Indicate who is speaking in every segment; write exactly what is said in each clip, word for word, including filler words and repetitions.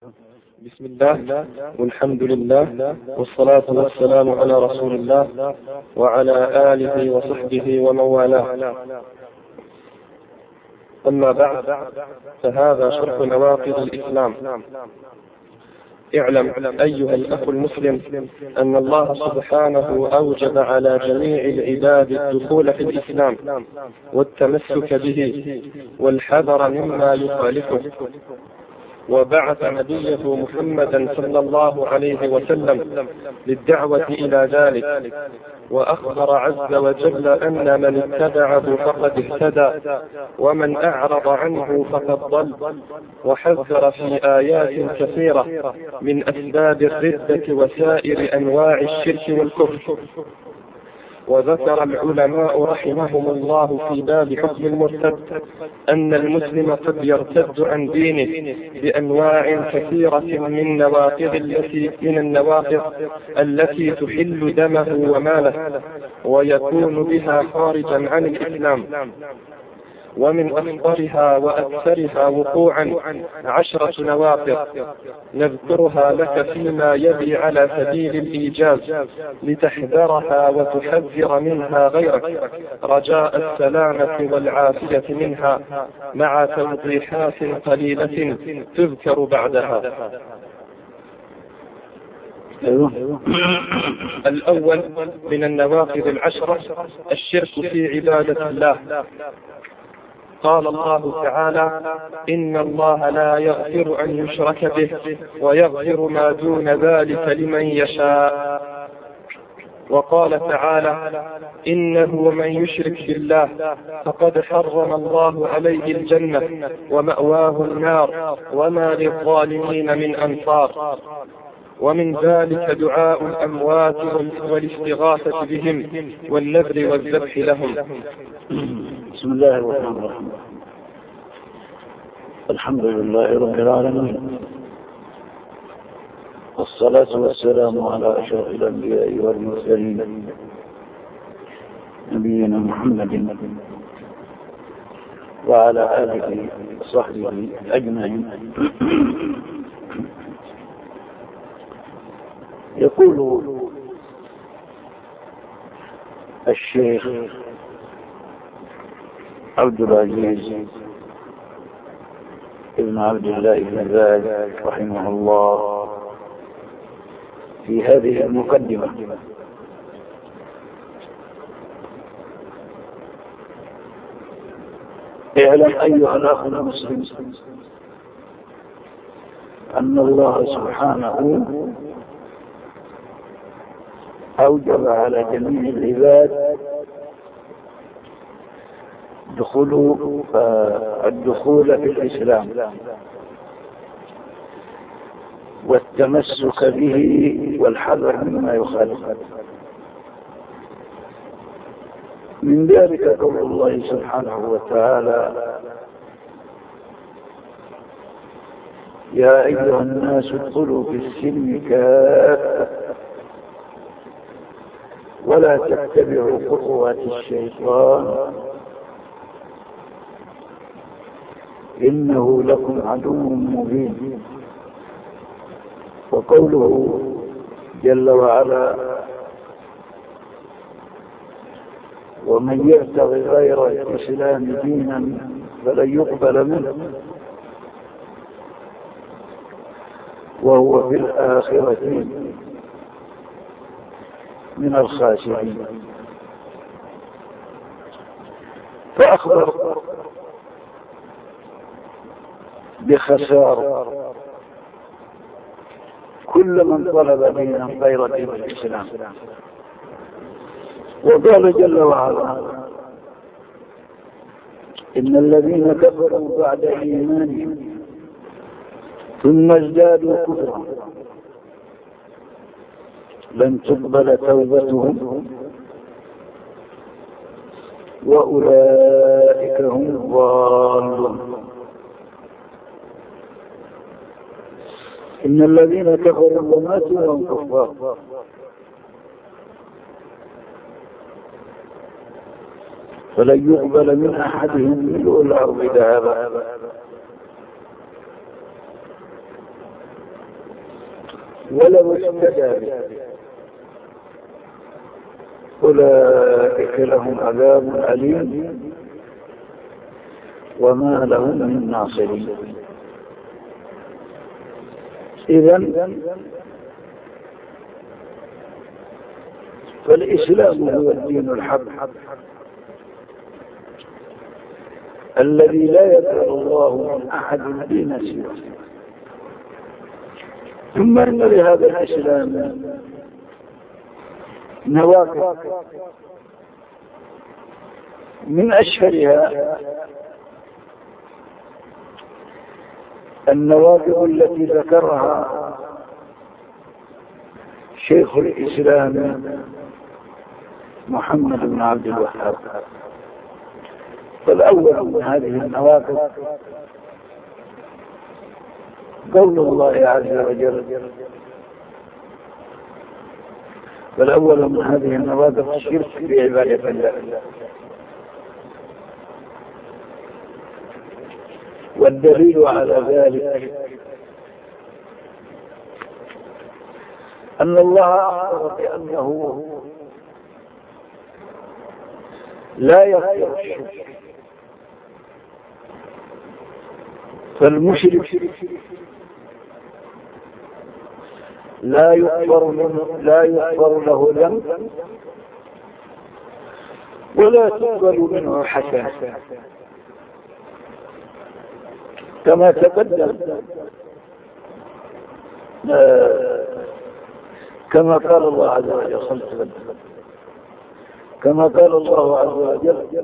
Speaker 1: بسم الله والحمد لله والصلاة والسلام على رسول الله وعلى آله وصحبه ومن والاه. أما بعد، فهذا شرح نواقض الإسلام. اعلم أيها الأخ المسلم أن الله سبحانه أوجب على جميع العباد الدخول في الإسلام والتمسك به والحذر مما يخالفه، وبعث نبيه محمدا صلى الله عليه وسلم للدعوة إلى ذلك، وأخبر عز وجل أن من اتبعه فقد اهتدى ومن أعرض عنه فقد ضل، وحذر في آيات كثيرة من أسباب الردة وسائر أنواع الشرك والكفر. وذكر العلماء رحمهم الله في باب حكم المرتد أن المسلم قد يرتد عن دينه بأنواع كثيرة من نواقض التي من النواقض التي تحل دمه وماله ويكون بها خارجا عن الإسلام. ومن أخطرها وأكثرها وقوعا عشرة نواقض نذكرها لك فيما يلي على سبيل الإيجاز لتحذرها وتحذر منها غيرك رجاء السلامة والعافية منها، مع توضيحات قليلة تذكر بعدها. الأول من النواقض العشرة الشرك في عبادة الله. قال الله تعالى: إن الله لا يغفر أن يشرك به ويغفر ما دون ذلك لمن يشاء. وقال تعالى: إنه من يشرك بالله فقد حرم الله عليه الجنة ومأواه النار وما للظالمين من أنصار. ومن ذلك دعاء الأموات والاستغاثة بهم والنذر والذبح لهم.
Speaker 2: بسم الله الرحمن الرحيم. الحمد لله رب العالمين، والصلاة والسلام على أشرف الأنبياء والمرسلين نبينا محمد وعلى آله وصحبه أجمعين. يقول الشيخ عبد العزيز ابن عبد الله بن باز رحمه الله في هذه المقدمة: اعلم أيها الأخ المسلم أن الله سبحانه أوجب على جميع العباد دخول الدخول في الإسلام والتمسك به والحذر مما يخالفه. من ذلك قول الله سبحانه وتعالى: يا أيها الناس ادخلوا في السلم كافة ولا تتبعوا خطوات الشيطان إنه لكم عدو مبين. وقوله جل وعلا: ومن يبتغي غير الإسلام دينا فلن يقبل منه وهو في الآخرة من الخاسرين. فأخبر بخسار كل من طلب دينا غير دين الإسلام. وقال جل وعلا: إن الذين كفروا بعد إيمانهم ثم ازدادوا كفرا لن تقبل توبتهم وأولئك هم الضالون. إن الذين كفروا وماتوا وهم كفار فلن يقبل من أحدهم ملء الأرض ذهبا ولو افتدى به أولئك لهم عذاب أليم وما لهم من ناصرين. إذن فالإسلام هو الدين الحق الذي لا يقبل الله من أحد دين سواه. ثم إن لهذا الإسلام نواقض من أشهرها النواقض التي ذكرها شيخ الإسلام محمد بن عبد الوهاب. فالأول من هذه النواقض قول الله عز وجل فالأول من هذه النواقض الشرك في عبادة الله. والدليل على ذلك أن الله أخبر بأنه لا يغفر الشرك، فالمشرك لا يغفر منه لا يغفر له ذنب ولا تقبل منه حسنة، كما تقدم كما قال الله عز وجل كما قال الله عز وجل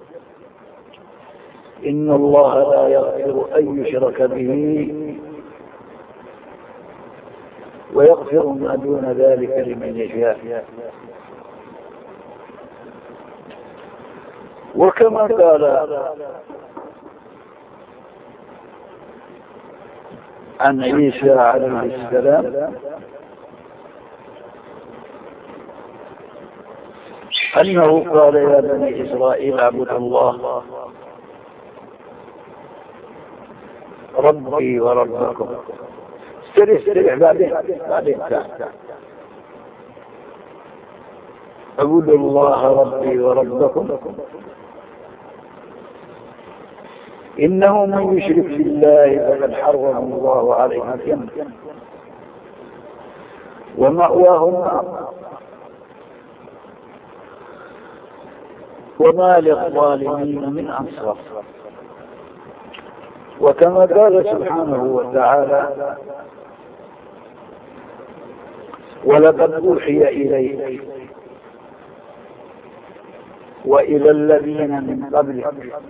Speaker 2: إن الله لا يغفر أن يشرك به ويغفر ما دون ذلك لمن يشاء. وكما قال عن عيسى عليه السلام أنه قال يا بني إسرائيل اعبدوا الله ربي وربكم. استريح استريح بعدين بعدين اعبدوا الله ربي وربكم إنه من يشرك بالله فقد حرم الله عليه الجنة ومأواه النار وما للظالمين من أنصار. وكما قال سبحانه وتعالى ولقد أوحي إليك وإلى الذين من قبلك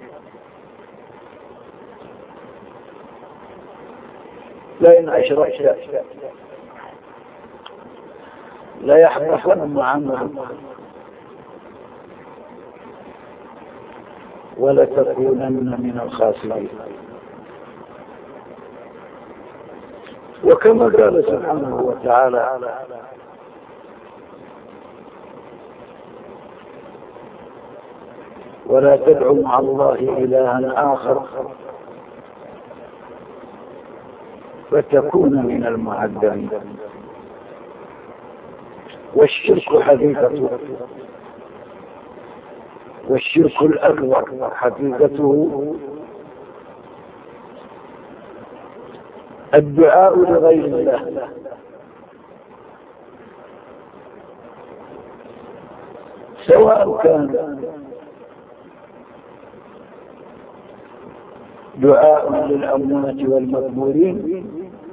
Speaker 2: لئن أشركت لا يحبطن عملك ولتكونن من الخاسرين. وكما قال سبحانه وتعالى ولا تدعوا مع الله إلها آخر فتكون من المعذبين. والشرك حقيقته والشرك الأكبر حقيقته الدعاء لغير الله سواء كان دعاء للأموات والمقبورين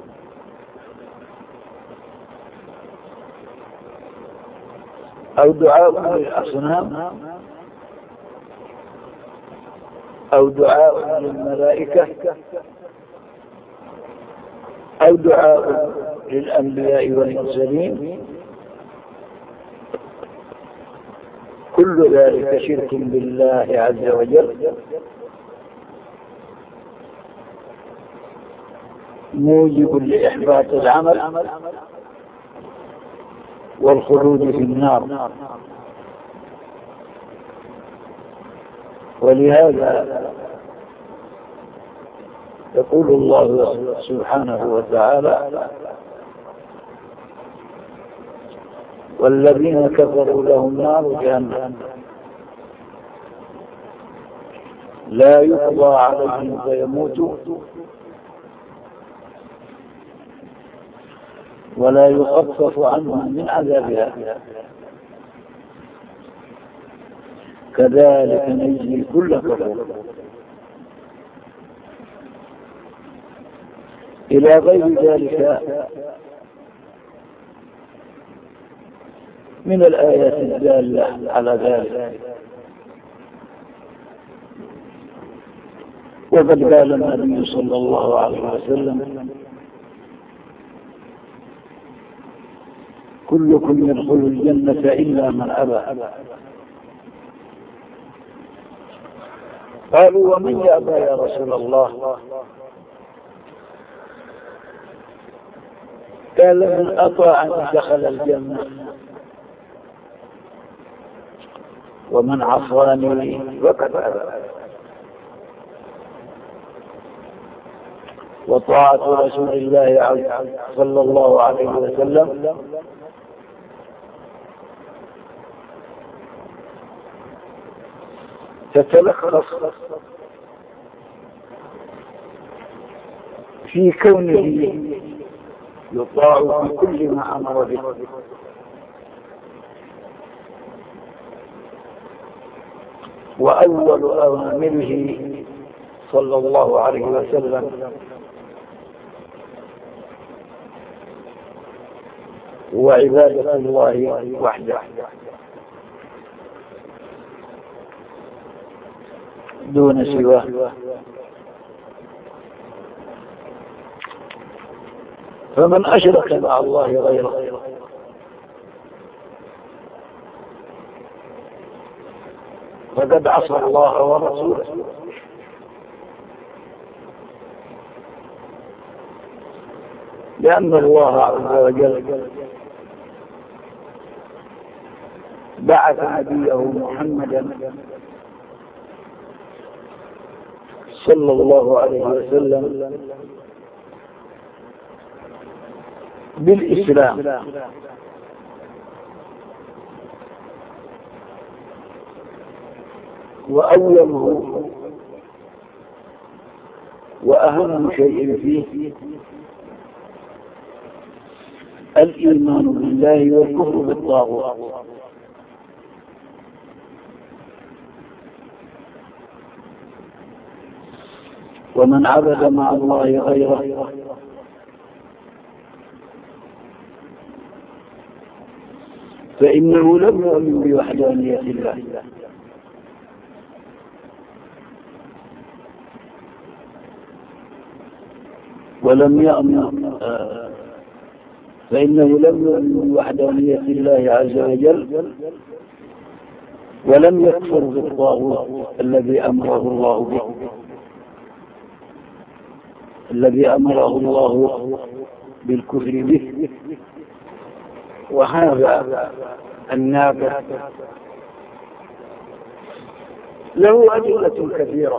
Speaker 2: أو دعاء للأصنام أو دعاء للملائكة أو دعاء للأنبياء والمرسلين، كل ذلك شرك بالله عز وجل موجب لإحباط العمل والخلود في النار. ولهذا يقول الله سبحانه وتعالى والذين كفروا لهم نار جهنم لا يقضى عليهم فيموتوا ولا يخفف عنهم من عذابها كذلك نجزي كل كفور إلى غير ذلك من الآيات الدالة على ذلك. وقد قال النبي صلى الله عليه وسلم كلكم يدخل الجنة إلا من أبى. قالوا ومن يأبى يا رسول الله؟ قال من أطاعني دخل الجنة ومن عصاني فقد أبى. وطاعة رسول الله صلى الله عليه وسلم تتلخص في كونه يطاع في كل ما أمر به وأول أوامره صلى الله عليه وسلم وعبادة الله وحده دون سواه. فمن أشرك مع الله غيره فقد عصى الله ورسوله. لأن الله عز وجل بعث نبيه محمدا صلى الله عليه وسلم بالإسلام وأوله وأهم شيء فيه الإيمان بالله والكفر بالطاغوت. ومن عبد مع الله غيره فإنه لم يؤمن بوحدانية الله ولم يؤمن فإنه لم يؤمن بوحدانية الله عز وجل ولم يكفر بالطاغوت الذي أمره الله به الذي أمره الله بالكفر به. وهذا النابع له أدلة كثيرة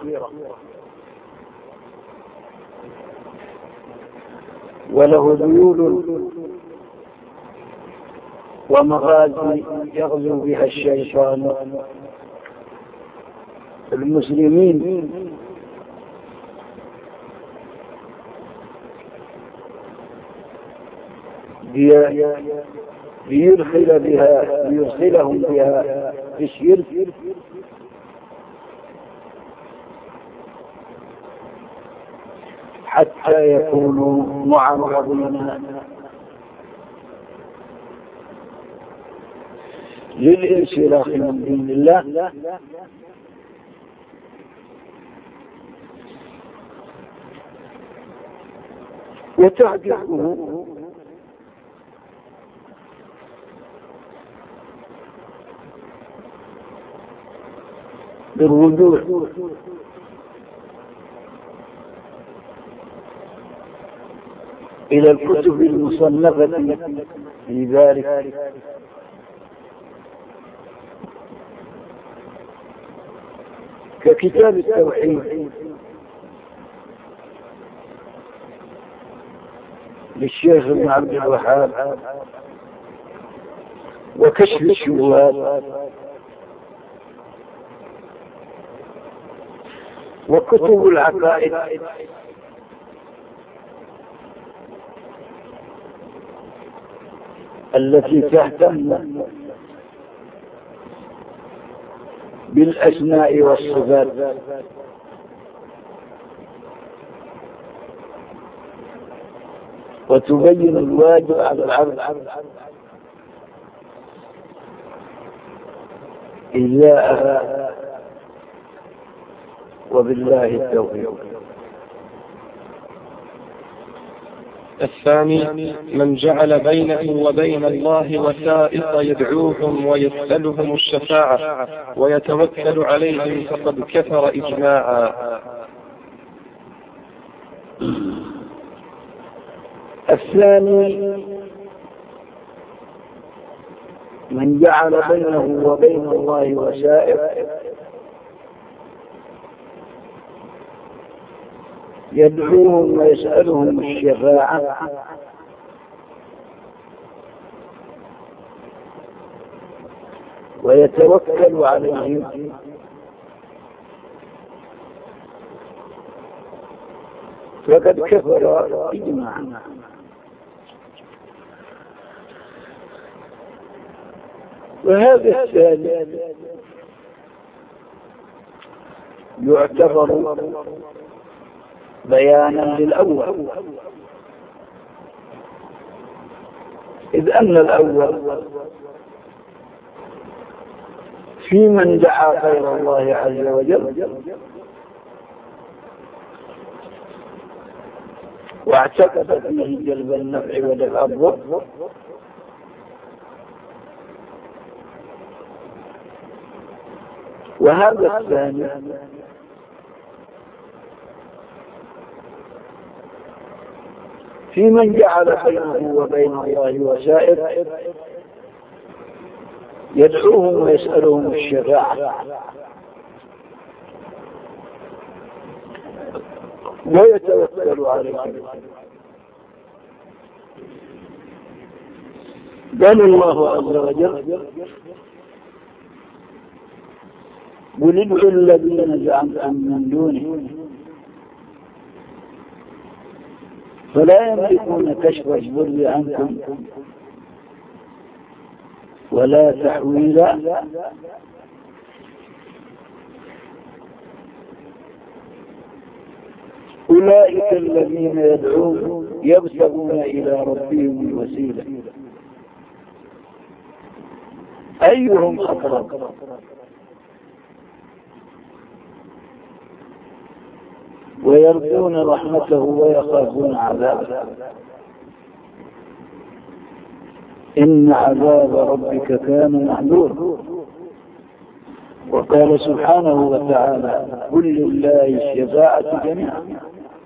Speaker 2: وله ذيول ومغازي يغزو بها الشيطان المسلمين ليدخل بها ليدخلهم بها في الشرك حتى يكونوا معرضين للانسلاخ من دين الله وتعجبه بالرجوع إلى الكتب المصنفة في ذلك ككتاب التوحيد للشيخ ابن عبد الوهاب وكشف الشبهات وكتب العقائد التي تهتم بالأسماء والصفات وتبين الواجب على العبد إياها. وبالله التوفيق.
Speaker 1: الثاني من جعل بينه وبين الله وسائط يدعوهم ويسألهم الشفاعة ويتوكل عليهم فقد كفر إجماعا.
Speaker 2: الثاني من جعل بينه وبين الله وسائط يدعوهم ويسألهم الشفاعة ويتوكل عليهم فقد كفر إجماعا. وهذا الثالث يعتبر بيانا للأول، إذ أن الأول في من دعا غير الله عز وجل واعتقد فيه جلب النفع ودفع الضر، وهذا الثاني في من جعل بينه وبين الله وسائط يدعوهم ويسألهم الشفاعة ويتوكل عليهم. قال الله عز وجل قل ادعوا الذين زعمتم من دونه فلا يملكون كشف الضر عنكم ولا تحويلا أولئك الذين يدعون يبتغون إلى ربهم الوسيلة أيهم أقرب ويرجون رحمته ويخافون عذابه إن عذاب ربك كان محذورا. وقال سبحانه وتعالى قل لله الشفاعة جميعا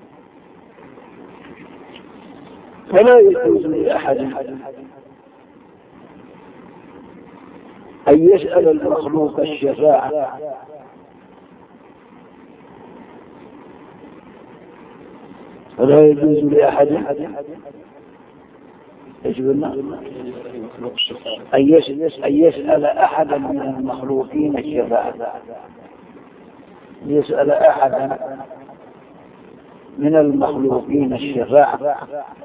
Speaker 2: فلا يجوز لأحد أن يسأل المخلوق الشفاعة فلا يجوز لأحد أن يسأل أحدا من المخلوقين الشفاعة يسأل أحدا من المخلوقين الشفاعة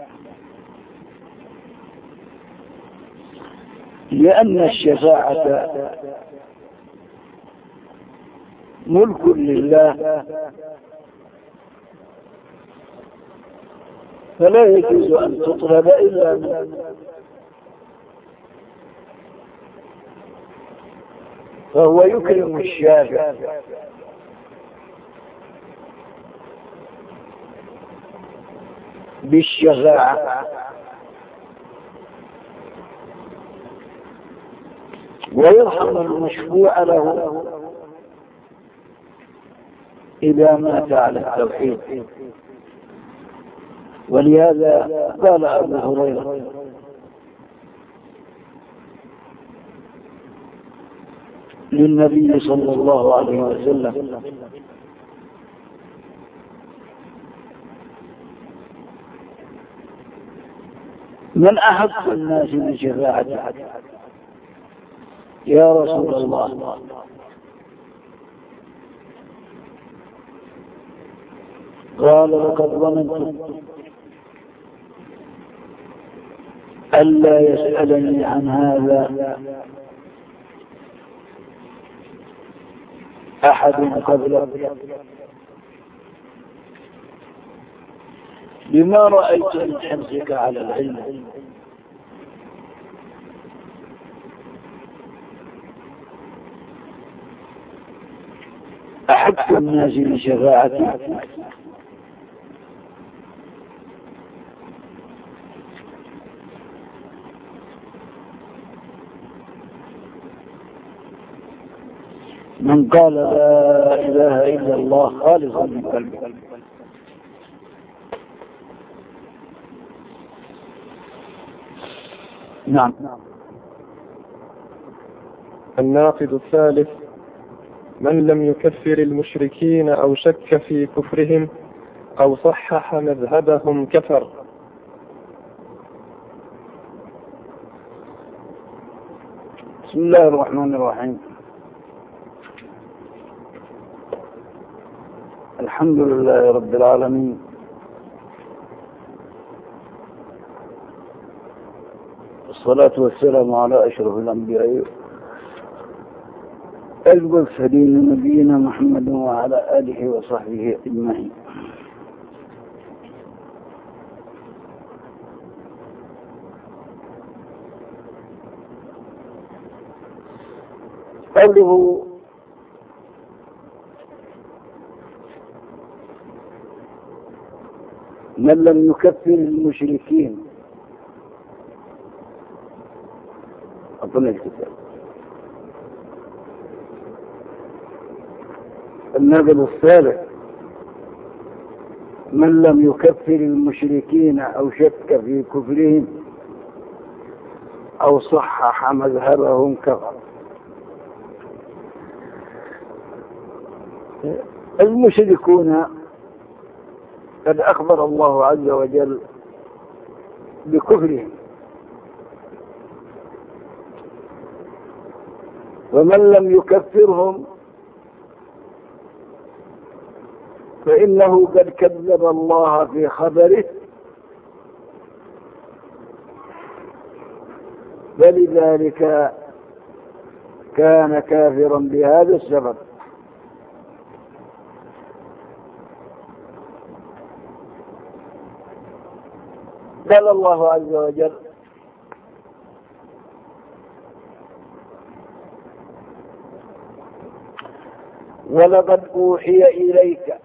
Speaker 2: لأن الشفاعة ملك لله فلا يجوز أن تطلب إلا من فهو يكرم الشافع بالشفاعة ويرحم المشفوع له إذا مات على التوحيد. ولهذا قال أبو هريرة للنبي صلى الله عليه وسلم من أحق الناس بشفاعته يا رسول الله قال لقد ظننت ألا يسألني عن هذا أحد قبلك بما رأيت من حرصك على العلم أحب الناس بشفاعتي من قال لا إله إلا الله خالصا من قلبه. نعم.
Speaker 1: الناقد الثالث: من لم يكفر المشركين أو شك في كفرهم أو صحح مذهبهم كفر.
Speaker 2: بسم الله الرحمن الرحيم. الحمد لله رب العالمين، والصلاة والسلام على أشرف الأنبياء المرسلين نبينا محمد وعلى آله وصحبه أجمعين. قوله من لم يكفر المشركين أظن الكتاب الناقد الثالث: من لم يكفر المشركين أو شك في كفرهم أو صحح مذهبهم كفر. المشركون قد أخبر الله عز وجل بكفرهم، ومن لم يكفرهم فإنه قد كذب الله في خبره، فلذلك كان كافرا بهذا السبب. قال الله عز وجل: ولقد أوحي إليك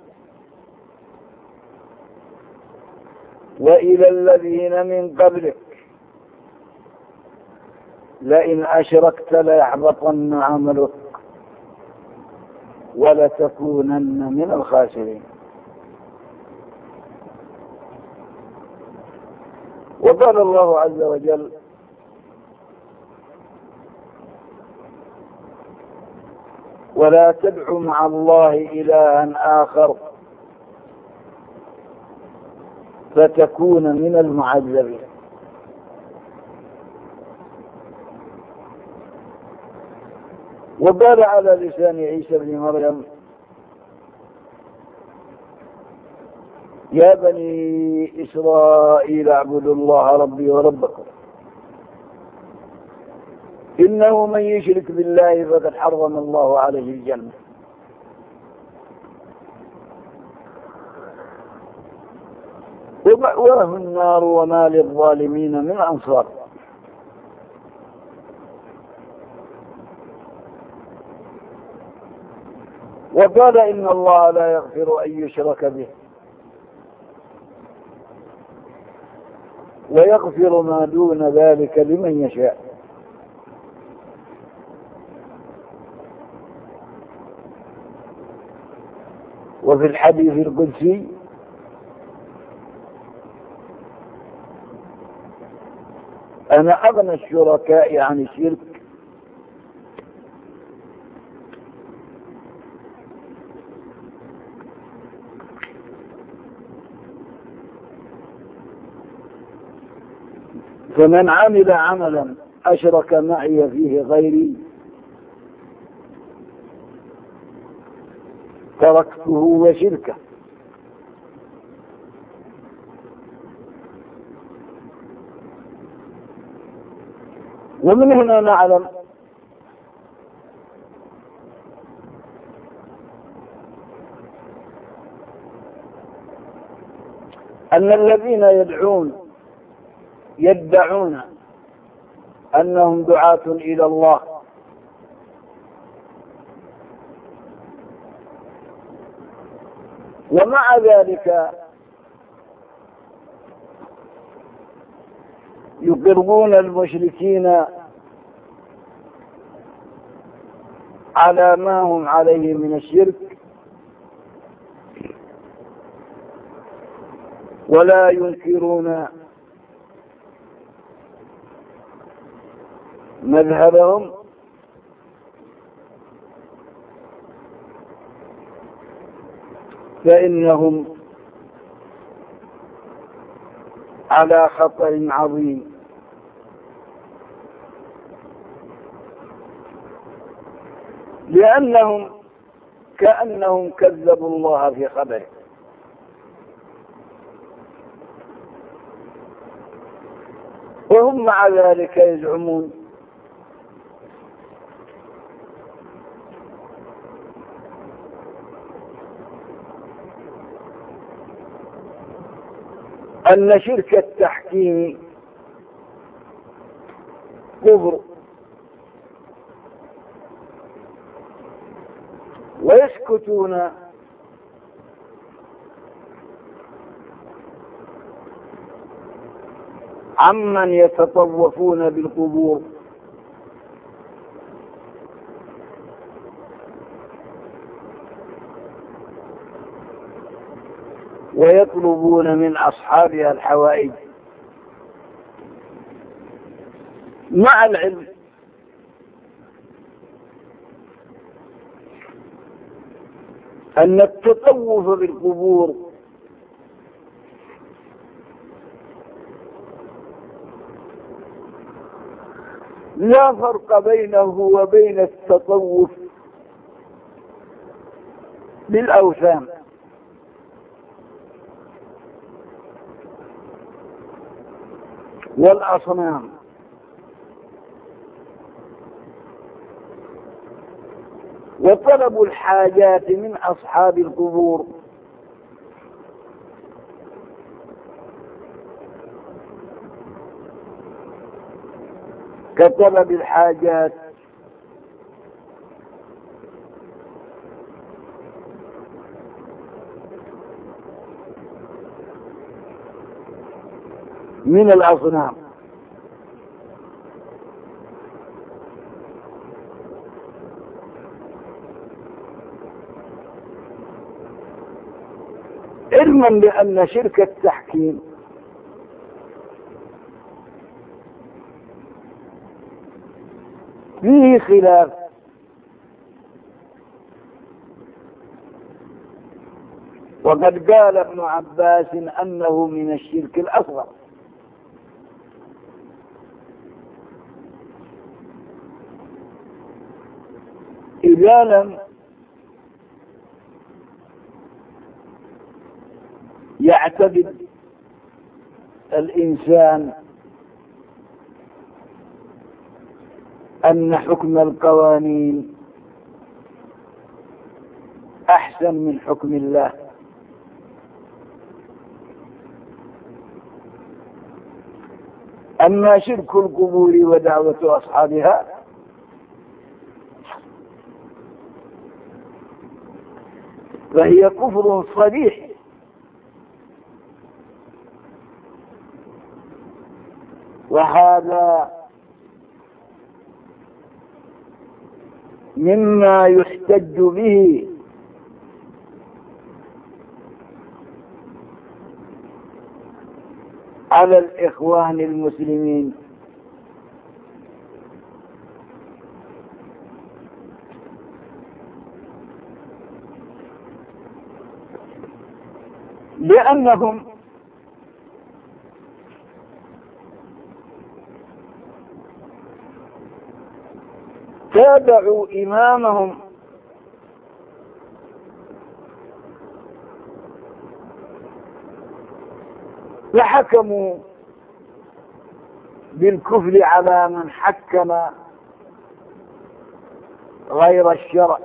Speaker 2: وإلى الذين من قبلك لئن أشركت ليحبطن عملك ولتكونن من الخاسرين. وقال الله عز وجل: ولا تدع مع الله إلها آخر فتكون من المعذبين. وقال على لسان عيسى بن مريم: يا بني إسرائيل اعبدوا الله ربي وربكم إنه من يشرك بالله فقد حرم الله عليه الجنة ومأواه النار وما للظالمين من أنصار. وقال: إن الله لا يغفر أن يشرك به ويغفر ما دون ذلك لمن يشاء. وفي الحديث القدسي: أنا أغنى الشركاء عن الشرك فمن عمل عملا أشرك معي فيه غيري تركته وشركه. ومن هنا نعلم أن الذين يدعون يدعون أنهم دعاة إلى الله ومع ذلك يقرون المشركين على ما هم عليه من الشرك ولا ينكرون مذهبهم، فإنهم على خطر عظيم. لأنهم كأنهم كذبوا الله في خبره، وهم مع ذلك يزعمون أن شرك التحكيم كفر، ويسكتون عمن يتطوفون بالقبور ويطلبون من أصحابها الحوائج، مع العلم أن التطوف بالقبور لا فرق بينه وبين التطوف بالأوثان، والأصنام، وطلب الحاجات من أصحاب القبور كطلب الحاجات من الأصنام. علما بأن شرك التحكيم فيه خلاف، وقد قال ابن عباس أنه من الشرك الأصغر، إذا لم يعتقد الإنسان أن حكم القوانين أحسن من حكم الله، أما شرك القبور ودعوة أصحابها فهي كفر صريح، وهذا مما يحتج به على الإخوان المسلمين، لأنهم تابعوا إمامهم فحكموا بالكفر على من حكم غير الشرع،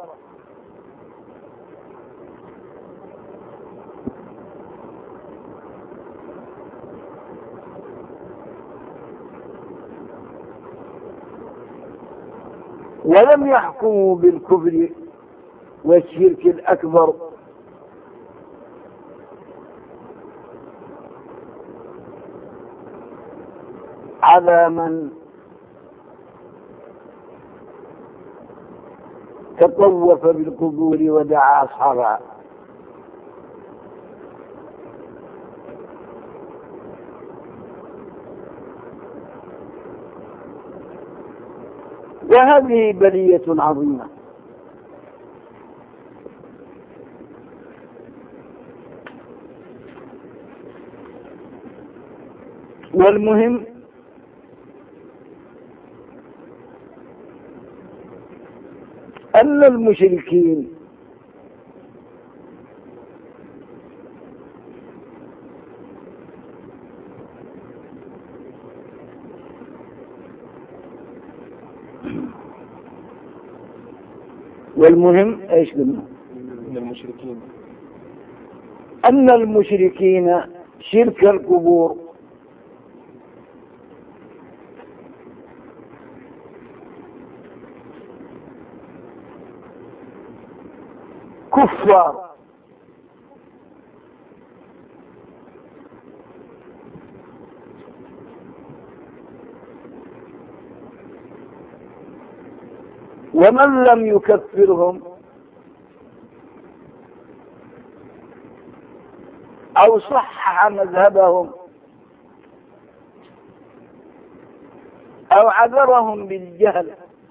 Speaker 2: ولم يحكموا بالكفر والشرك الأكبر على من تطوف بالقبور ودعا أصحابها. وهذه بلية عظيمة. والمهم أن المشركين والمهم ايش قلنا؟
Speaker 1: من المشركين
Speaker 2: أن المشركين شرك القبور كفار ومن لم يكفرهم أو صحح مذهبهم أو عذرهم بالجهل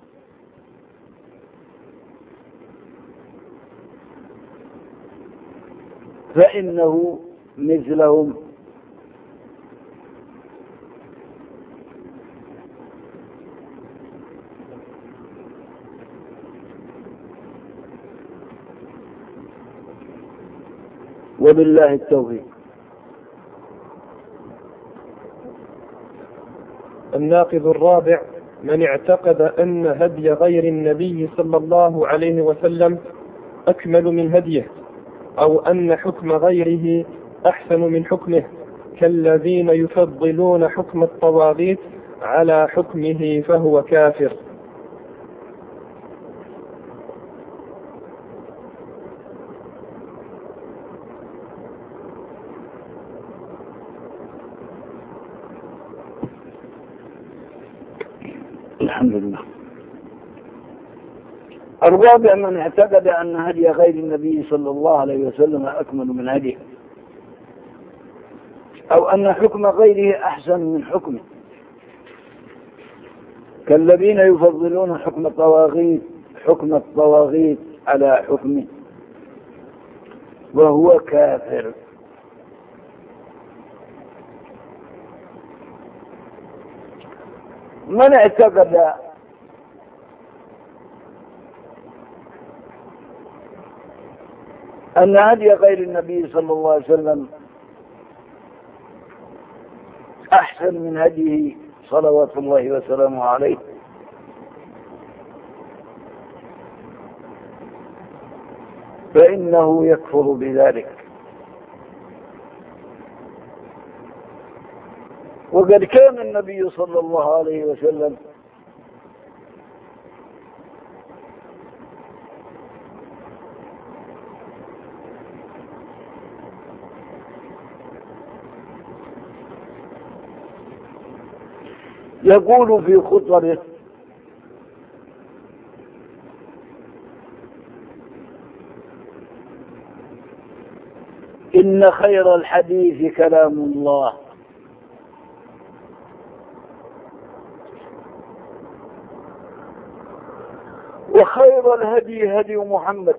Speaker 2: فإنه مثلهم. وبالله التوفيق.
Speaker 1: الناقض الرابع: من اعتقد أن هدي غير النبي صلى الله عليه وسلم أكمل من هديه، أو أن حكم غيره أحسن من حكمه، كالذين يفضلون حكم الطواغيت على حكمه، فهو كافر.
Speaker 2: الحمد لله. الرابع: من اعتقد أن هدي غير النبي صلى الله عليه وسلم أكمل من هديه، أو أن حكم غيره أحسن من حكمه، كالذين يفضلون حكم الطواغيت حكم الطواغيت على حكمه، وهو كافر. من اعتقد أن هدي غير النبي صلى الله عليه وسلم أحسن من هديه صلوات الله وسلامه عليه، فإنه يكفر بذلك. وقد كان النبي صلى الله عليه وسلم يقول في خطبه: إن خير الحديث كلام الله، وخير الهدي هدي محمد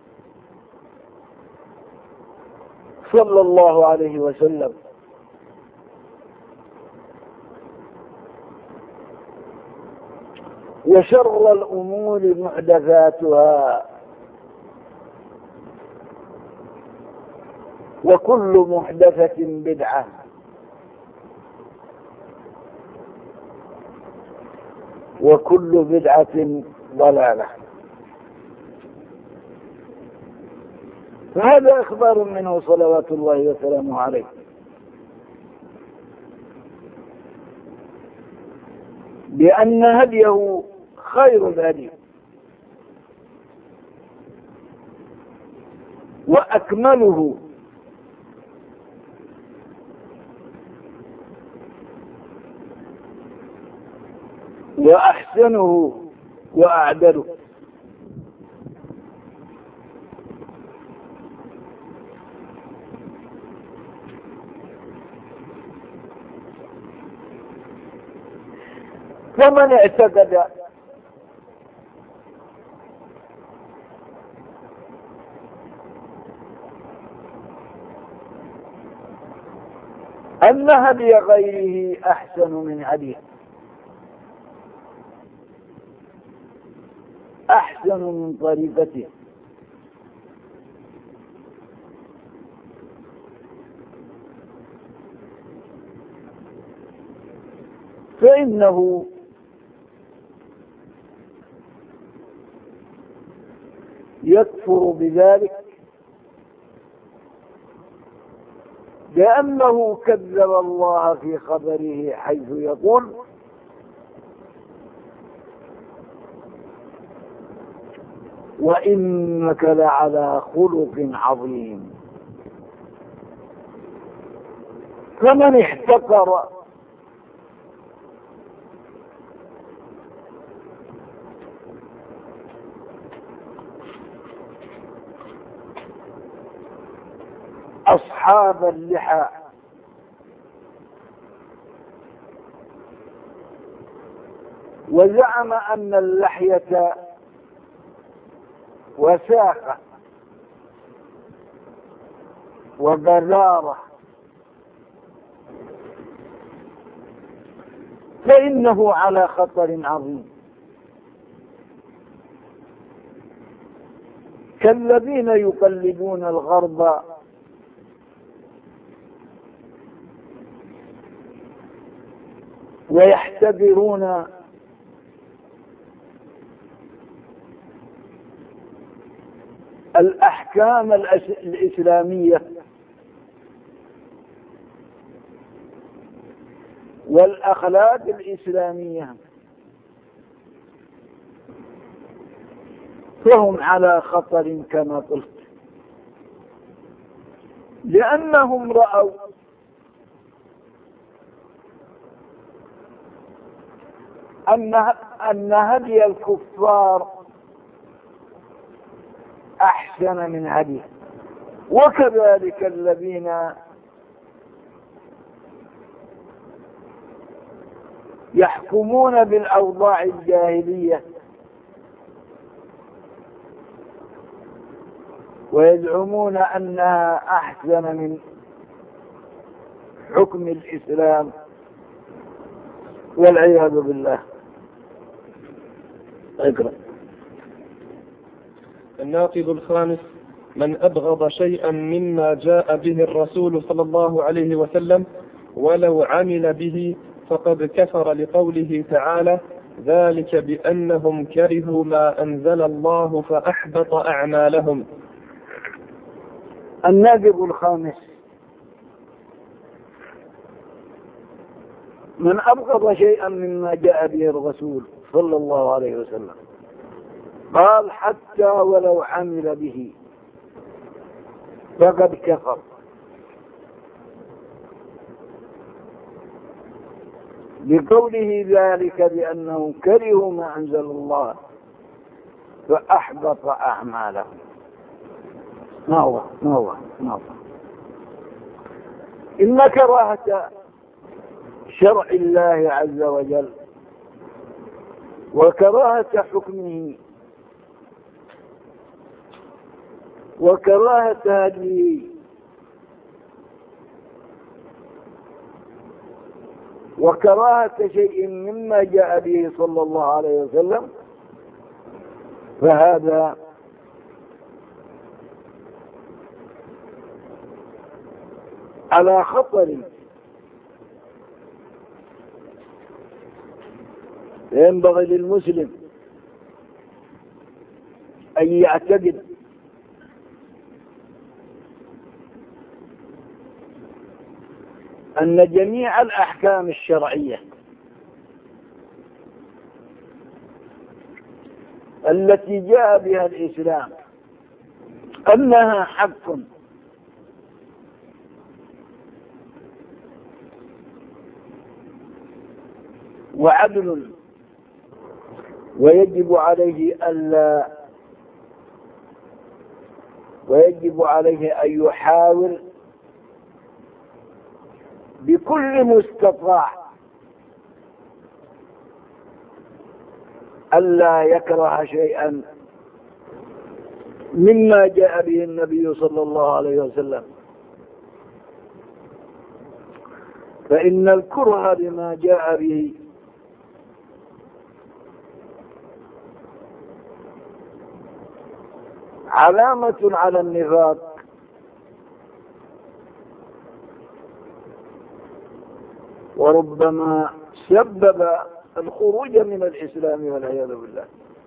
Speaker 2: صلى الله عليه وسلم، وشر الأمور محدثاتها، وكل محدثة بدعة، وكل بدعة ضلالة. فهذا إخبار منه صلوات الله وسلامه عليه بأن هديه خير الهدي وأكمله وأحسنه وأعدله. فمن اعتقد أن هدي غيره أحسن من هديه، أحسن من طريقته، فإنه يكفر بذلك لأنه كذب الله في خبره حيث يقول: وإنك لعلى خلق عظيم. فمن احتقر أصحاب اللحى وزعم أن اللحية وساقة وبلارة فإنه على خطر عظيم، كالذين يقلدون الغرب ويحتبرون الأحكام الإسلامية والأخلاق الإسلامية، فهم على خطر كما قلت، لأنهم رأوا أن أن هدي الكفار أحسن من هديه، وكذلك الذين يحكمون بالأوضاع الجاهلية ويزعمون أنها أحسن من حكم الإسلام والعياذ بالله. اقرأ.
Speaker 1: الناقض الخامس: من أبغض شيئا مما جاء به الرسول صلى الله عليه وسلم ولو عمل به فقد كفر، لقوله تعالى: ذلك بأنهم كرهوا ما أنزل الله فأحبط أعمالهم.
Speaker 2: الناقض الخامس: من أبغض شيئا مما جاء به الرسول صلى الله عليه وسلم، قال حتى ولو عمل به فقد كفر، بقوله ذلك بأنهم كرهوا ما أنزل الله فأحبط أعمالهم. ما هو ما هو ما هو إن كراهة شرع الله عز وجل وكراهة حكمه وكراهة هديه وكراهة شيء مما جاء به صلى الله عليه وسلم، فهذا على خطر ينبغي للمسلم أن يعتقد أن جميع الأحكام الشرعية التي جاء بها الإسلام أنها حق وعدل، ويجب عليه ألا ويجب عليه أن يحاول بكل مستطاع ألا يكره شيئا مما جاء به النبي صلى الله عليه وسلم، فإن الكره لما جاء به علامة على النفاق، وربما سبب الخروج من الإسلام والعياذ بالله.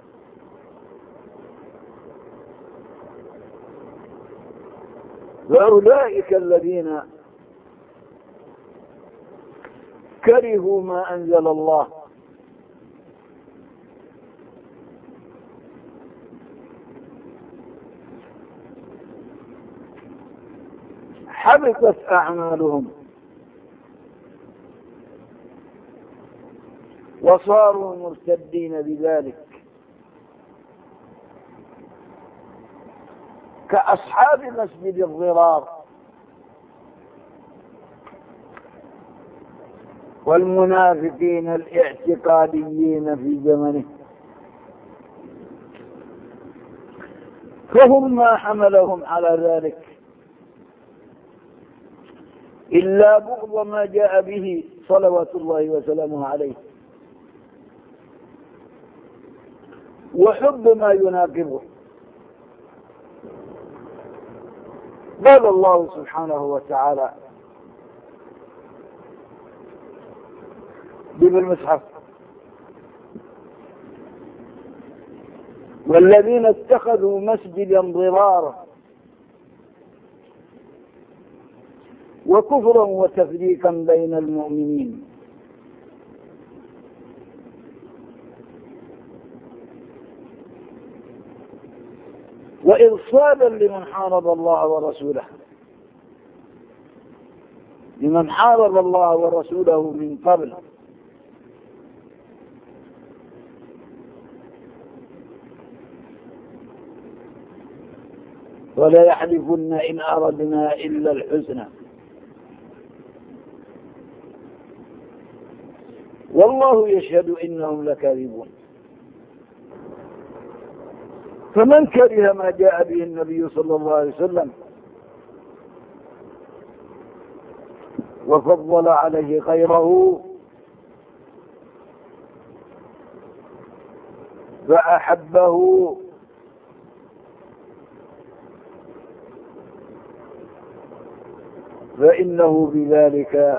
Speaker 2: وأولئك الذين كرهوا ما أنزل الله حبطت أعمالهم وصاروا مرتدين بذلك، كأصحاب مسجد الضرار والمنافقين الاعتقاديين في زمنه، فهم ما حملهم على ذلك إلا بغض ما جاء به صلوات الله وسلامه عليه، وحب ما يناقضه. قال الله سبحانه وتعالى بالمصحف: والذين اتخذوا مسجدا ضرارا وكفرا وتفريقا بين المؤمنين وإرصادا لمن حارب الله ورسوله لمن حارب الله ورسوله من قبل، ولا يحلفن إن أردنا إلا الحسنى والله يشهد إنهم لكاذبون. فمن كره ما جاء به النبي صلى الله عليه وسلم وفضل عليه غيره فأحبه فإنه بذلك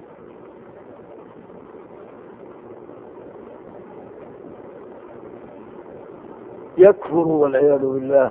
Speaker 2: يكفر والعياذ بالله.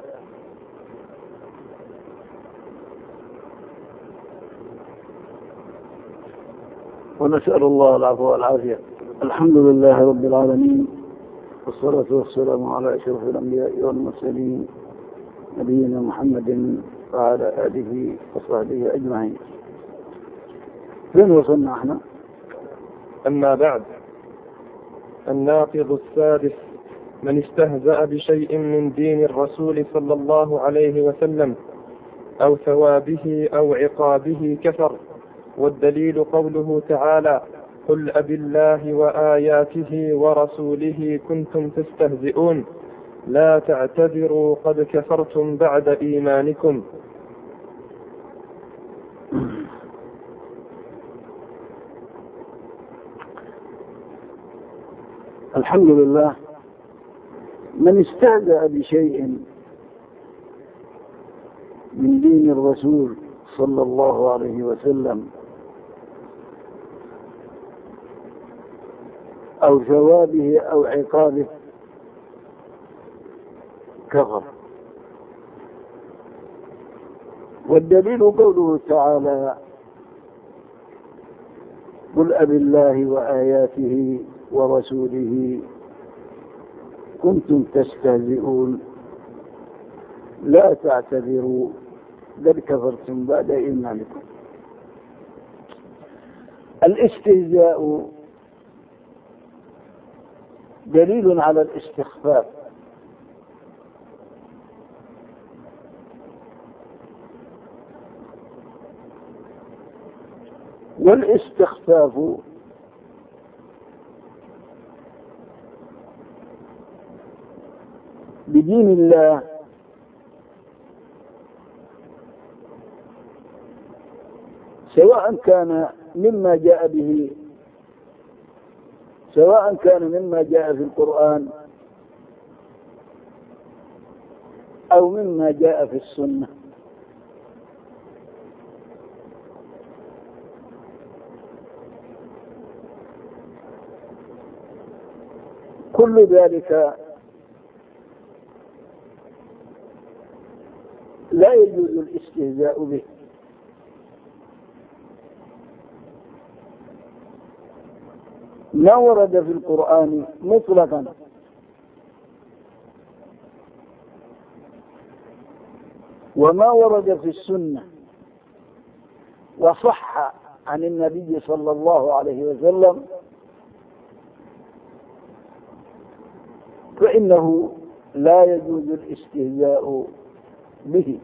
Speaker 2: ونسأل الله العفو والعافية. الحمد لله رب العالمين، والصلاة والسلام على أشرف الأنبياء والمرسلين نبينا محمد وعلى آله وصحبه أجمعين. فين وصلنا احنا؟
Speaker 1: أما بعد، الناقض السادس: من استهزأ بشيء من دين الرسول صلى الله عليه وسلم أو ثوابه أو عقابه كفر. والدليل قوله تعالى: قل أبالله وآياته ورسوله كنتم تستهزئون لا تعتذروا قد كفرتم بعد إيمانكم.
Speaker 2: الحمد لله. من استهزأ بشيء من دين الرسول صلى الله عليه وسلم أو ثوابه أو عقابه كفر. والدليل قوله تعالى: قل أب الله وآياته ورسوله كنتم تستهزئون لا تعتذروا بل كفرتم بعد إيمانكم. الاستهزاء دليل على الاستخفاف، والاستخفاف بدين الله سواء كان مما جاء به سواء كان مما جاء في القرآن أو مما جاء في السنة، كل ذلك لا يجوز الاستهزاء به. ما ورد في القرآن مطلقا وما ورد في السنة وصح عن النبي صلى الله عليه وسلم فإنه لا يجوز الاستهزاء به.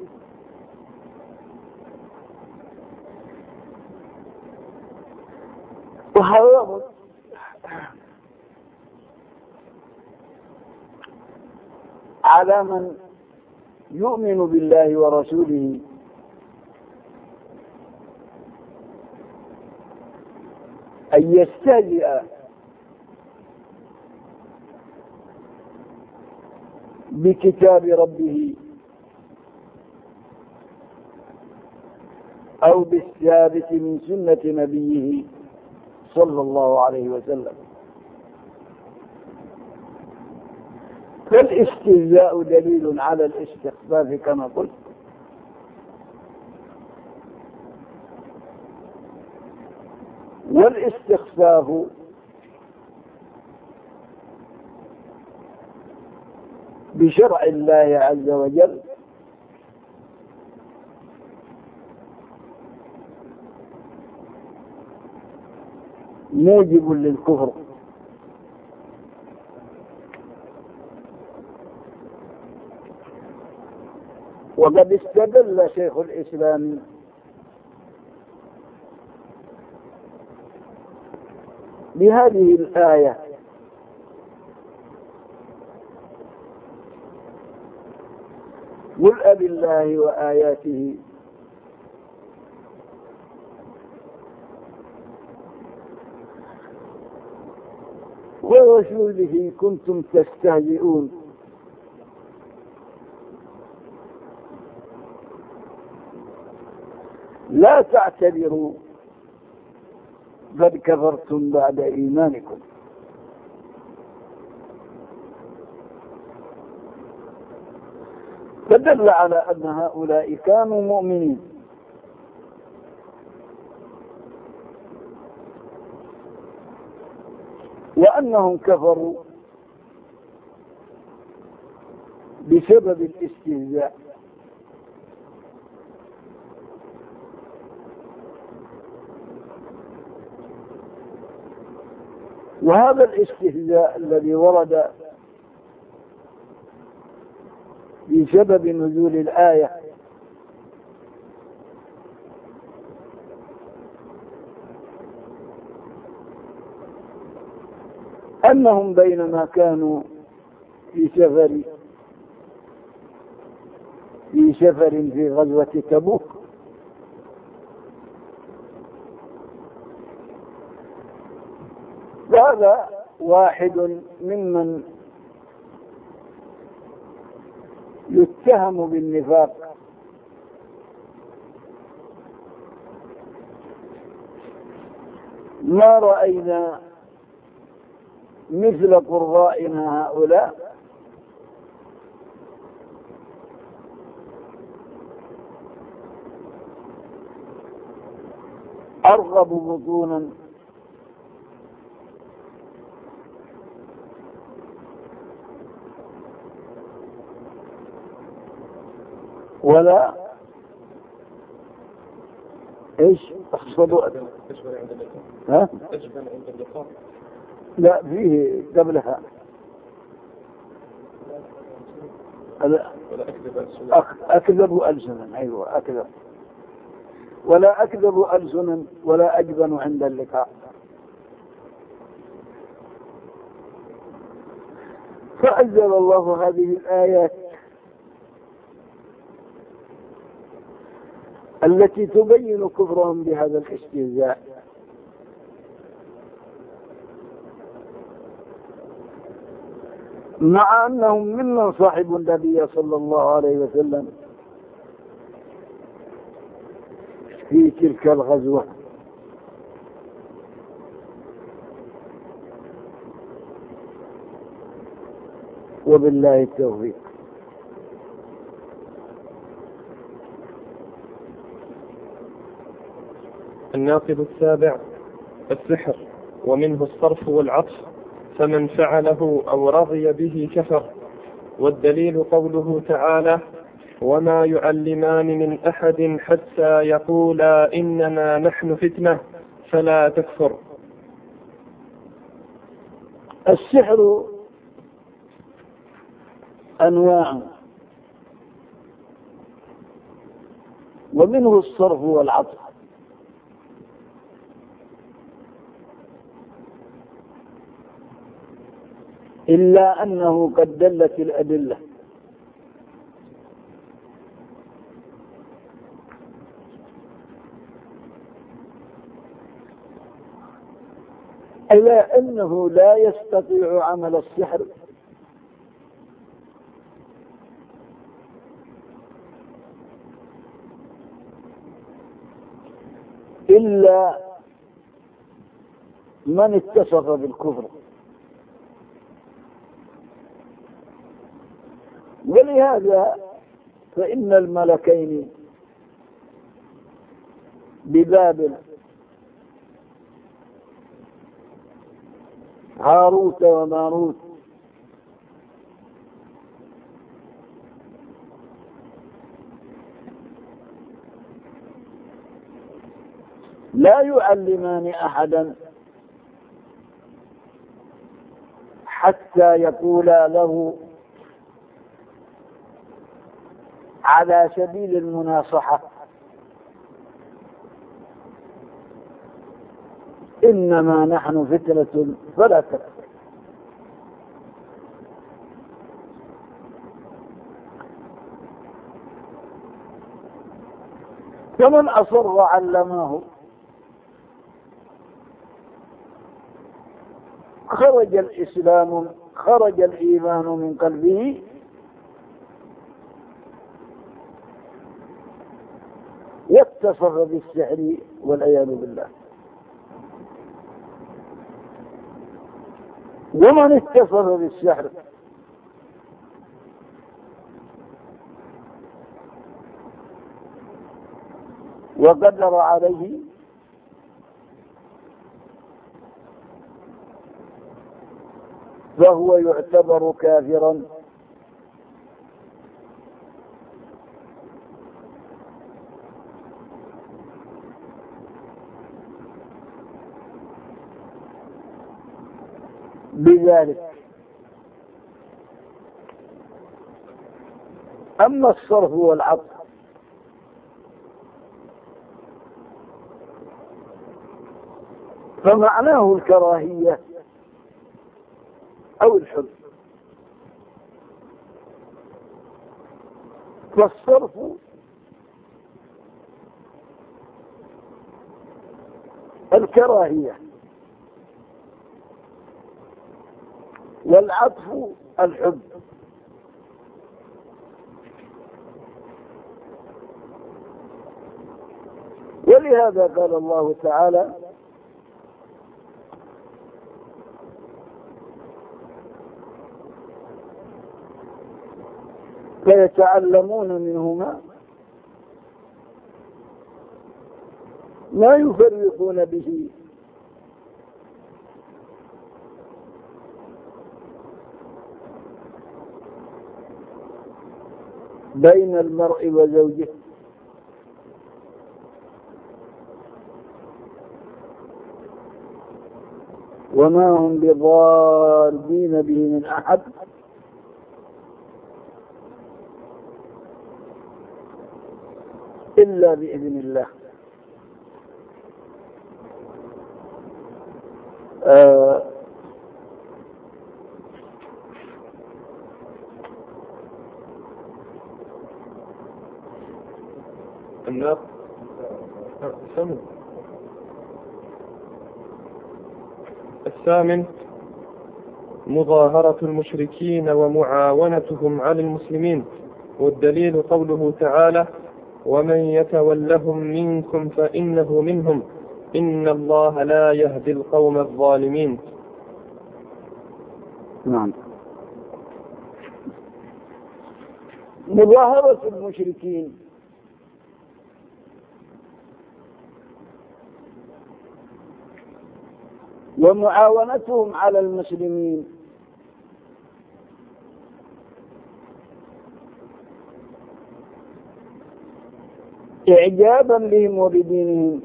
Speaker 2: وهذا على من يؤمن بالله ورسوله أن يستهزئ بكتاب ربه أو بالثابت من سنة نبيه صلى الله عليه وسلم. فالاستهزاء دليل على الاستخفاف كما قلت، والاستخفاف بشرع الله عز وجل موجب للكفر. وقد استدل شيخ الإسلام بهذه الآية قل أب الله وآياته ورسوله كنتم تستهزئون لا تعتذروا قد كفرتم بعد إيمانكم. فدل على أن هؤلاء كانوا مؤمنين وأنهم كفروا بسبب الاستهزاء. وهذا الاستهزاء الذي ورد بسبب نزول الآية أنهم بينما كانوا في سفر في سفر في غزوة تبوك وهذا واحد ممن يتهم بالنفاق ما رأينا مثل قرائنا هؤلاء أرغب بطونا ولا ايش اخصبوا ها لا فيه قبلها أكذب ألسنا. أيوة أكذب ولا أكذب ألسنا ولا أجبن عند اللقاء. فأنزل الله هذه الآيات التي تبين كفرهم بهذا الاستهزاء. مع أنهم ممن صاحبوا النبي صلى الله عليه وسلم في تلك الغزوة. وبالله التوفيق.
Speaker 1: الناقض السابع السحر، ومنه الصرف والعطف، فمن فعله أو رضي به كفر. والدليل قوله تعالى: وما يعلمان من أحد حتى يقولا إنما نحن فتنة فلا تكفر.
Speaker 2: السحر أنواع، ومنه الصرف والعطف، إلا أنه قد دلت الأدلة إلى أنه لا يستطيع عمل السحر إلا من اتصف بالكفر. ولهذا فإن الملكين ببابل هاروت وماروت لا يعلمان أحدا حتى يقولا له على سبيل المناصحة إنما نحن فتنة فلا تكفر. فمن أصر علماه خرج الإسلام خرج الإيمان من قلبه واتصف بالسحر والعياذ بالله. ومن اتصف بالسحر وقدر عليه فهو يعتبر كافرا بذلك. أما الصرف والعطف فمعناه الكراهية أو الحب. فالصرف الكراهية والعطف الحب. ولهذا قال الله تعالى: فيتعلمون منهما ما يفرقون به بين المرء وزوجه، وما هم بضارين به من أحد إلا بإذن الله. آه
Speaker 1: النار الثامن مظاهرة المشركين ومعاونتهم على المسلمين، والدليل قوله تعالى: ومن يتولهم منكم فإنه منهم إن الله لا يهدي القوم الظالمين.
Speaker 2: نعم. مظاهرة المشركين ومعاونتهم على المسلمين إعجابا بهم وبدينهم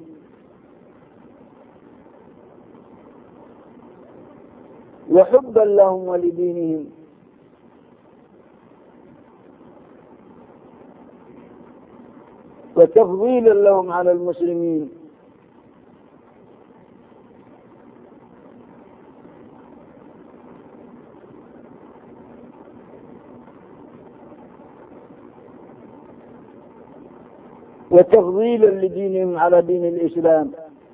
Speaker 2: وحبا لهم ولدينهم، وتفضيلا لهم على المسلمين، وتفضيلا لدينهم على دين الإسلام.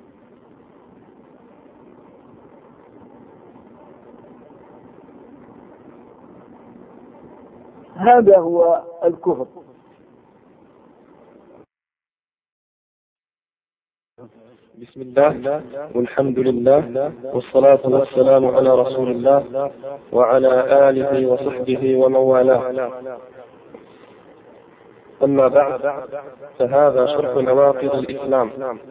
Speaker 2: هذا هو الكفر.
Speaker 1: بسم الله والحمد لله والصلاة والسلام على رسول الله وعلى آله وصحبه ومن والاه. أما بعد، فهذا شرح نواقض الإسلام.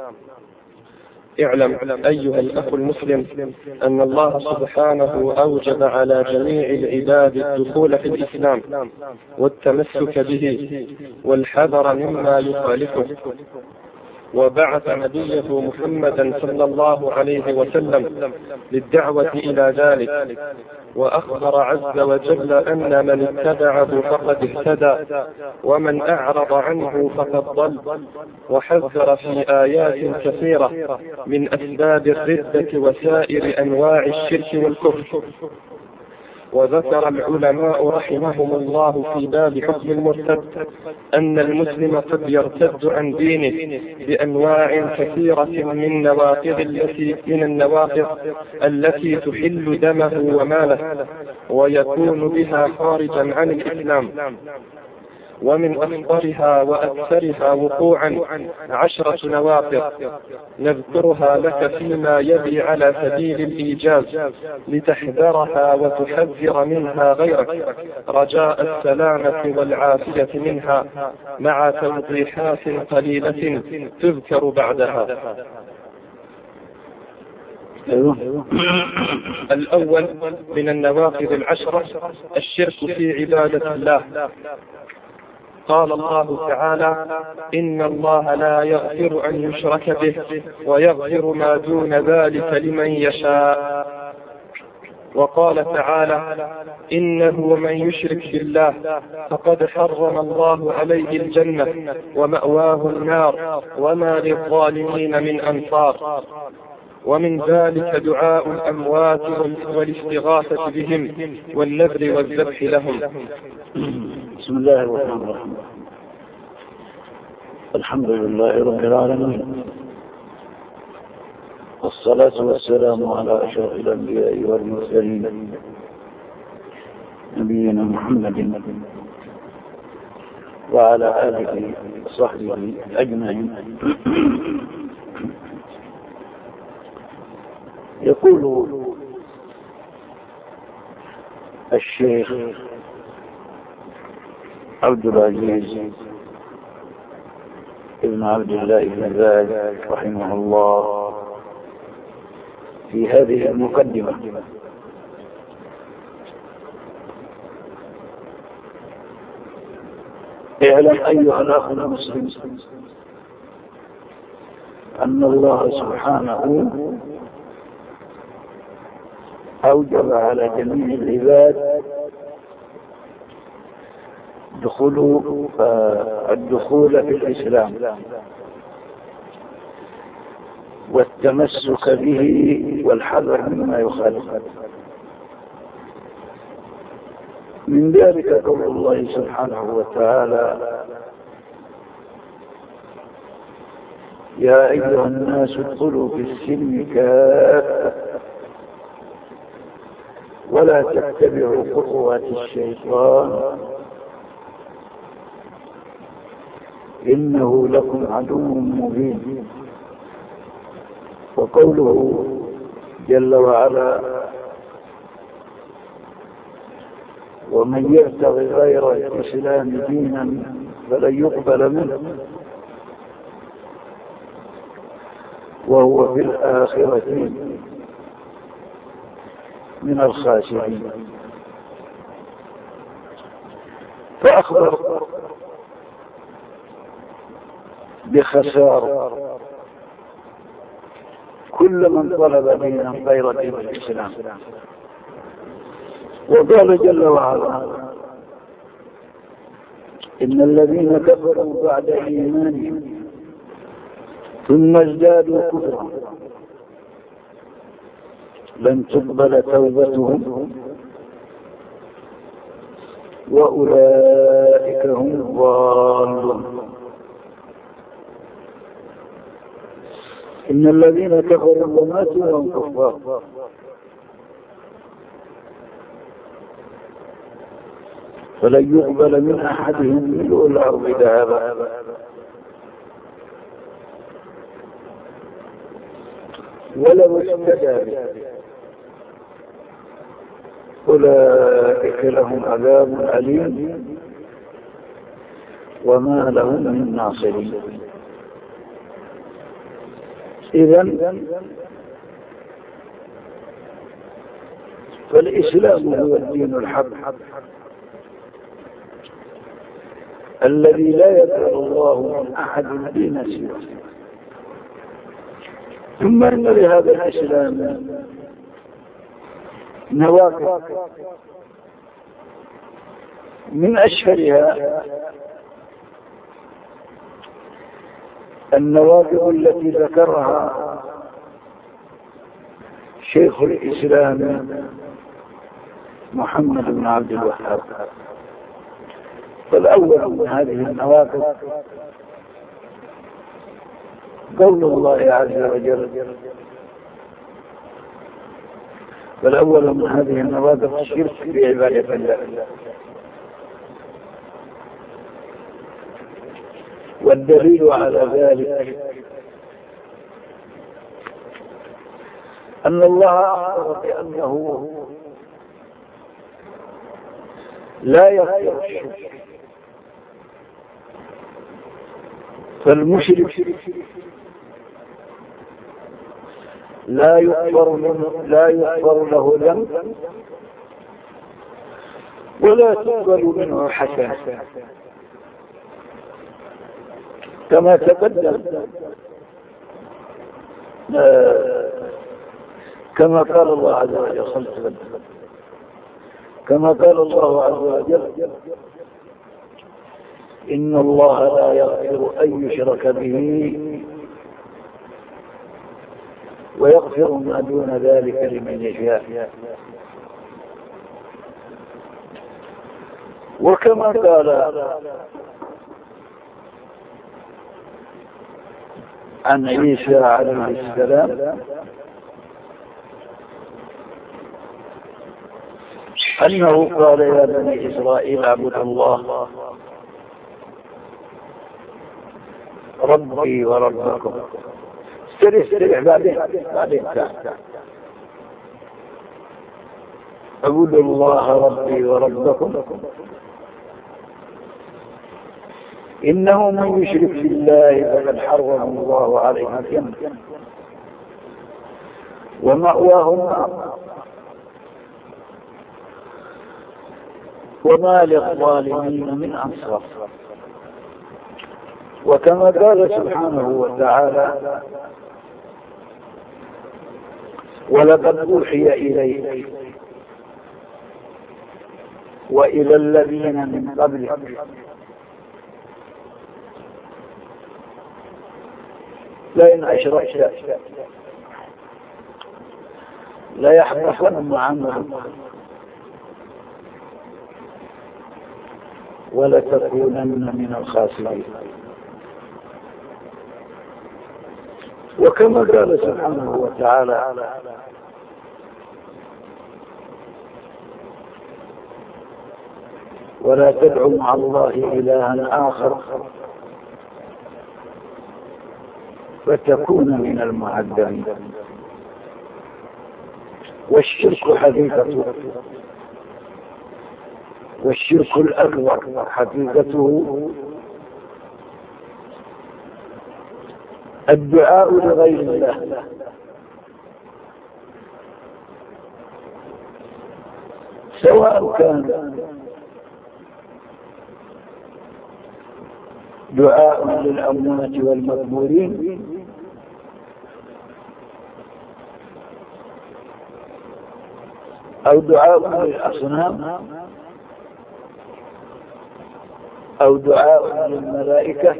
Speaker 1: اعلم أيها الأخ المسلم أن الله سبحانه أوجب على جميع العباد الدخول في الإسلام والتمسك به والحذر مما يخالفه، وبعث نبيه محمدا صلى الله عليه وسلم للدعوة إلى ذلك، وأخبر عز وجل أن من اتبعه فقد اهتدى ومن أعرض عنه فقد ضل، وحذر في آيات كثيرة من أسباب الردة وسائر أنواع الشرك والكفر. وذكر العلماء رحمهم الله في باب حكم المرتد أن المسلم قد يرتد عن دينه بأنواع كثيرة من نواقض التي من النواقض التي تحل دمه وماله ويكون بها خارجا عن الإسلام. ومن أخطرها وأكثرها وقوعا عشرة نواقض نذكرها لك فيما يلي على سبيل الإيجاز لتحذرها وتحذر منها غيرك رجاء السلامة والعافية منها، مع توضيحات قليلة تذكر بعدها. الأول من النواقض العشرة الشرك في عبادة الله. قال الله تعالى: إن الله لا يغفر أن يشرك به ويغفر ما دون ذلك لمن يشاء. وقال تعالى: إنه من يشرك بالله فقد حرم الله عليه الجنة ومأواه النار وما للظالمين من أنصار. ومن ذلك دعاء الأموات والاستغاثة بهم والنذر والذبح لهم.
Speaker 2: بسم الله الرحمن الرحيم. الحمد لله رب العالمين، والصلاة والسلام على أشرف الأنبياء والمرسلين نبينا محمد وعلى آله وصحبه أجمعين. يقول
Speaker 3: عبد العزيز ابن عبد الله بن باز رحمه الله في هذه المقدمة. اعلم أيها الأخ المسلم أن الله سبحانه أوجب على جميع العباد دخول الدخول في الإسلام والتمسك به والحذر مما يخالف. من ذلك قول الله سبحانه وتعالى: يا أيها الناس ادخلوا في السلم كافة ولا تتبعوا خطوات الشيطان إنه لكم عدو مبين. وقوله جل وعلا: ومن يبتغي غير الإسلام دينا فلن يقبل منه وهو في الآخرة من الخاسرين. فأخبر بخسار كل من طلب دينا غير دين الإسلام. وقال جل وعلا: إن الذين كفروا بعد إيمانهم ثم ازدادوا كفرا لن تقبل توبتهم وأولئك هم الضالون. إن الذين كفروا وماتوا وهم كفار فلن يقبل من أحدهم ملء الأرض ذهبا ولو افتدى به أولئك لهم عذاب أليم وما لهم من ناصرين. إذن فالإسلام هو الدين الحق الذي لا يقبل الله من أحد دين سواه. ثم إن لهذا الإسلام نواقض من أشهرها النواقض التي ذكرها شيخ الإسلام محمد بن عبد الوهاب. فالأول من هذه النواقض قول الله عز وجل فالأول من هذه النواقض الشرك بعبادة الله. والدليل على ذلك أن الله أخبر بأنه لا يغفر الشرك. فالمشرك لا يغفر منه لا يغفر له ذنب ولا تقبل منه حسنة كما تقدم كما قال الله عز وجل كما قال الله عز وجل إن الله لا يغفر أن يشرك به ويغفر ما دون ذلك لمن يشاء. وكما قال عن عيسى عليه السلام أنه قال يا بني إسرائيل اعبدوا الله ربي وربكم. استريح استريح بعدين بعدين اعبدوا الله ربي وربكم إنه من يشرك بالله فقد حرم الله عليه الجنة ومأواه النار وما للظالمين من أنصار. وكما قال سبحانه وتعالى ولقد أوحي إليك وإلى الذين من قبلك لئن أشركت ليحبطن عملك ولتكونن من الخاسرين. وكما قال سبحانه وتعالى ولا تدع مع الله إلها آخر فتكون من المعذبين. والشرك حقيقته والشرك الأكبر حقيقته الدعاء لغير الله سواء كان دعاء للأموات والمقبورين أو دعاء للأصنام أو دعاء للملائكة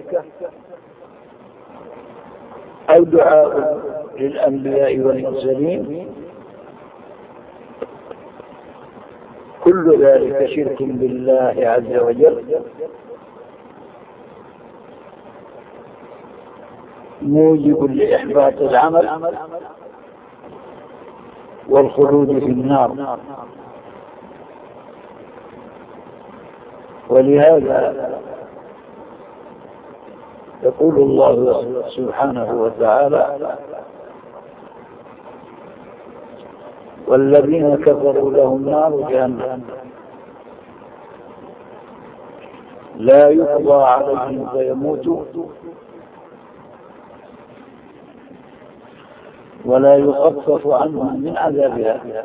Speaker 3: أو دعاء للأنبياء والمرسلين، كل ذلك شرك بالله عز وجل موجب لإحباط العمل والخلود في النار. ولهذا يقول الله سبحانه وتعالى والذين كفروا لهم نار جهنم لا يقضى عليهم فيموتوا ولا يخفف عنهم من عذابها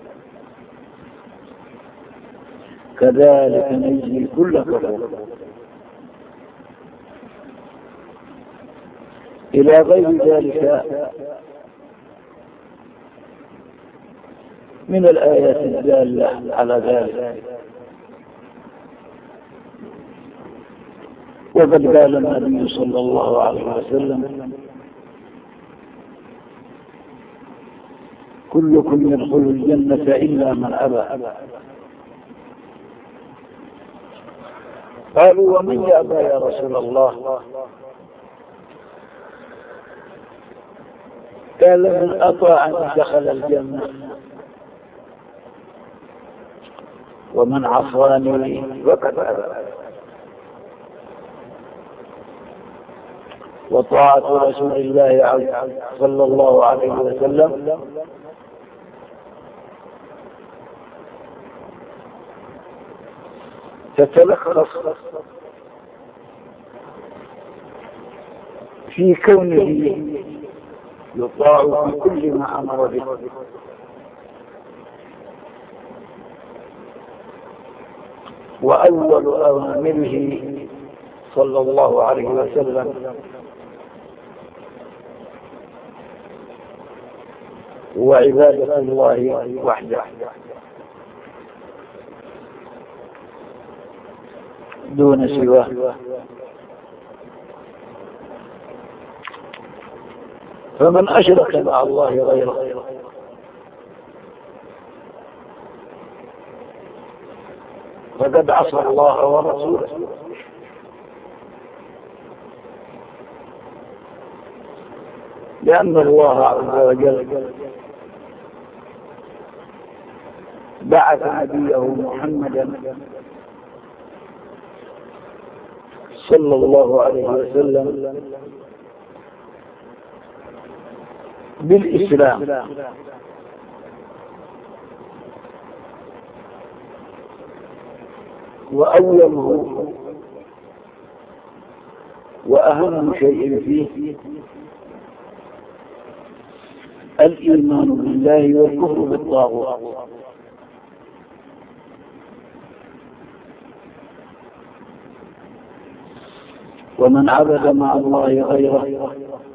Speaker 3: كذلك نجزي كل كفور. إلى غير ذلك من الآيات الدالة على ذلك. وقد قال النبي صلى الله عليه وسلم كلكم يدخل الجنة إلا من أبى. قالوا ومن يأبى يا رسول الله؟ قال من أطاعني دخل الجنة ومن عصاني فقد أبى. وطاعة رسول الله صلى الله عليه وسلم تتلخص في كونه يطاع في كل ما أمر به وأول أوامره صلى الله عليه وسلم وعبادة الله وحده دون سواه. فمن أشرك مع الله غيره فقد عصى الله ورسوله. لأن الله عز وجل بعث نبيه محمدا صلى الله عليه وسلم بالإسلام وأوله وأهم شيء فيه الإيمان بالله والكفر بالطاغوت. ومن عبد مع الله غيره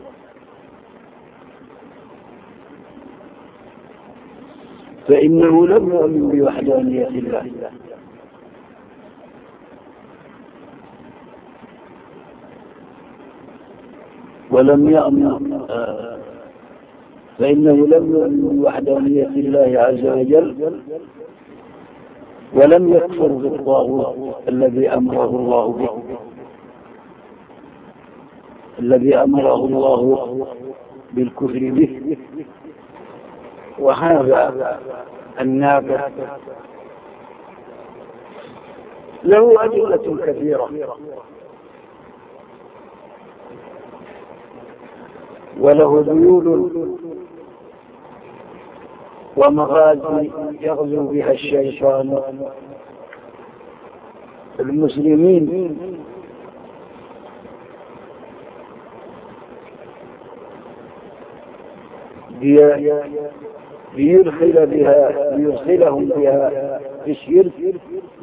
Speaker 3: فإنه لم يؤمن بوحدانية الله، ولم يؤمن فإنه لم يؤمن بوحدانية الله عز وجل، ولم يكفر بالطاغوت الذي أمره الله به، الذي أمره الله بالكفر به. وهذا النافع له أدلة كثيرة، وله ذيول ومغازي يغزو بها الشيطان المسلمين ليدخل بها ليدخلهم بها في الشرك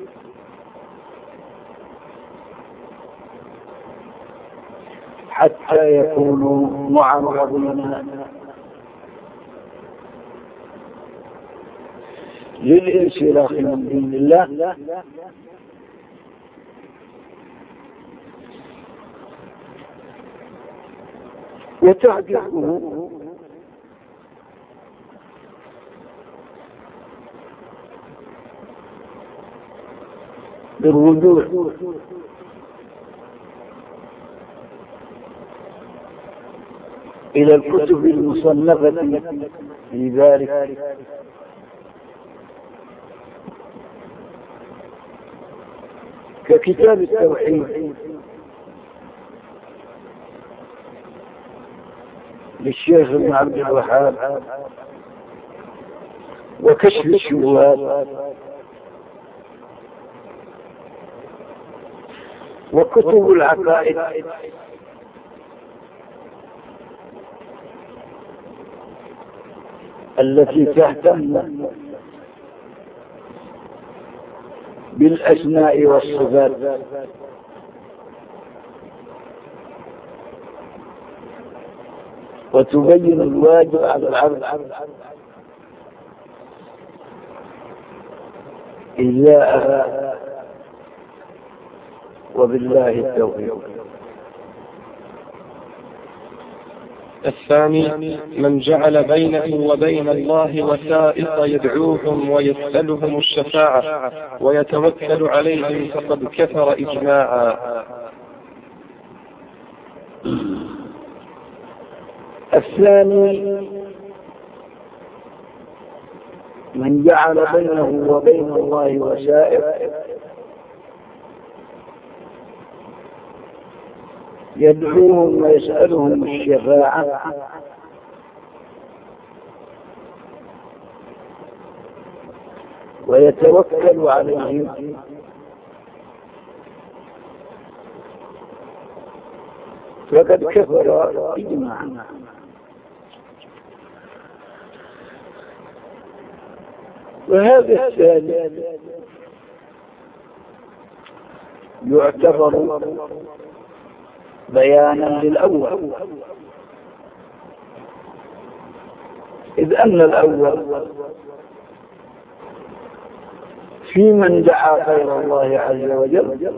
Speaker 3: حتى يكونوا معرضين للانسلاخ من دين الله، وتعجبه بالرجوع إلى الكتب المصنفة في ذلك، ككتاب التوحيد للشيخ ابن عبد الوهاب، وكشف الشبهات، وكتب العقائد التي تهتم بالأسماء والصفات، وتبين الواجب على العبد إياها، وبالله التوفيق.
Speaker 1: الثاني من جعل بينه وبين الله وسائط يدعوهم ويسألهم الشفاعة ويتوكل عليهم فقد كفر إجماعا.
Speaker 3: الثاني من جعل بينه وبين الله وسائط يدعوهم ويسألهم الشفاعة ويتوكل عليهم فقد كفر إجماعا. وهذا الثالث يعتبر بيانا للأول، إذ أن الأول في من دعا غير الله عز وجل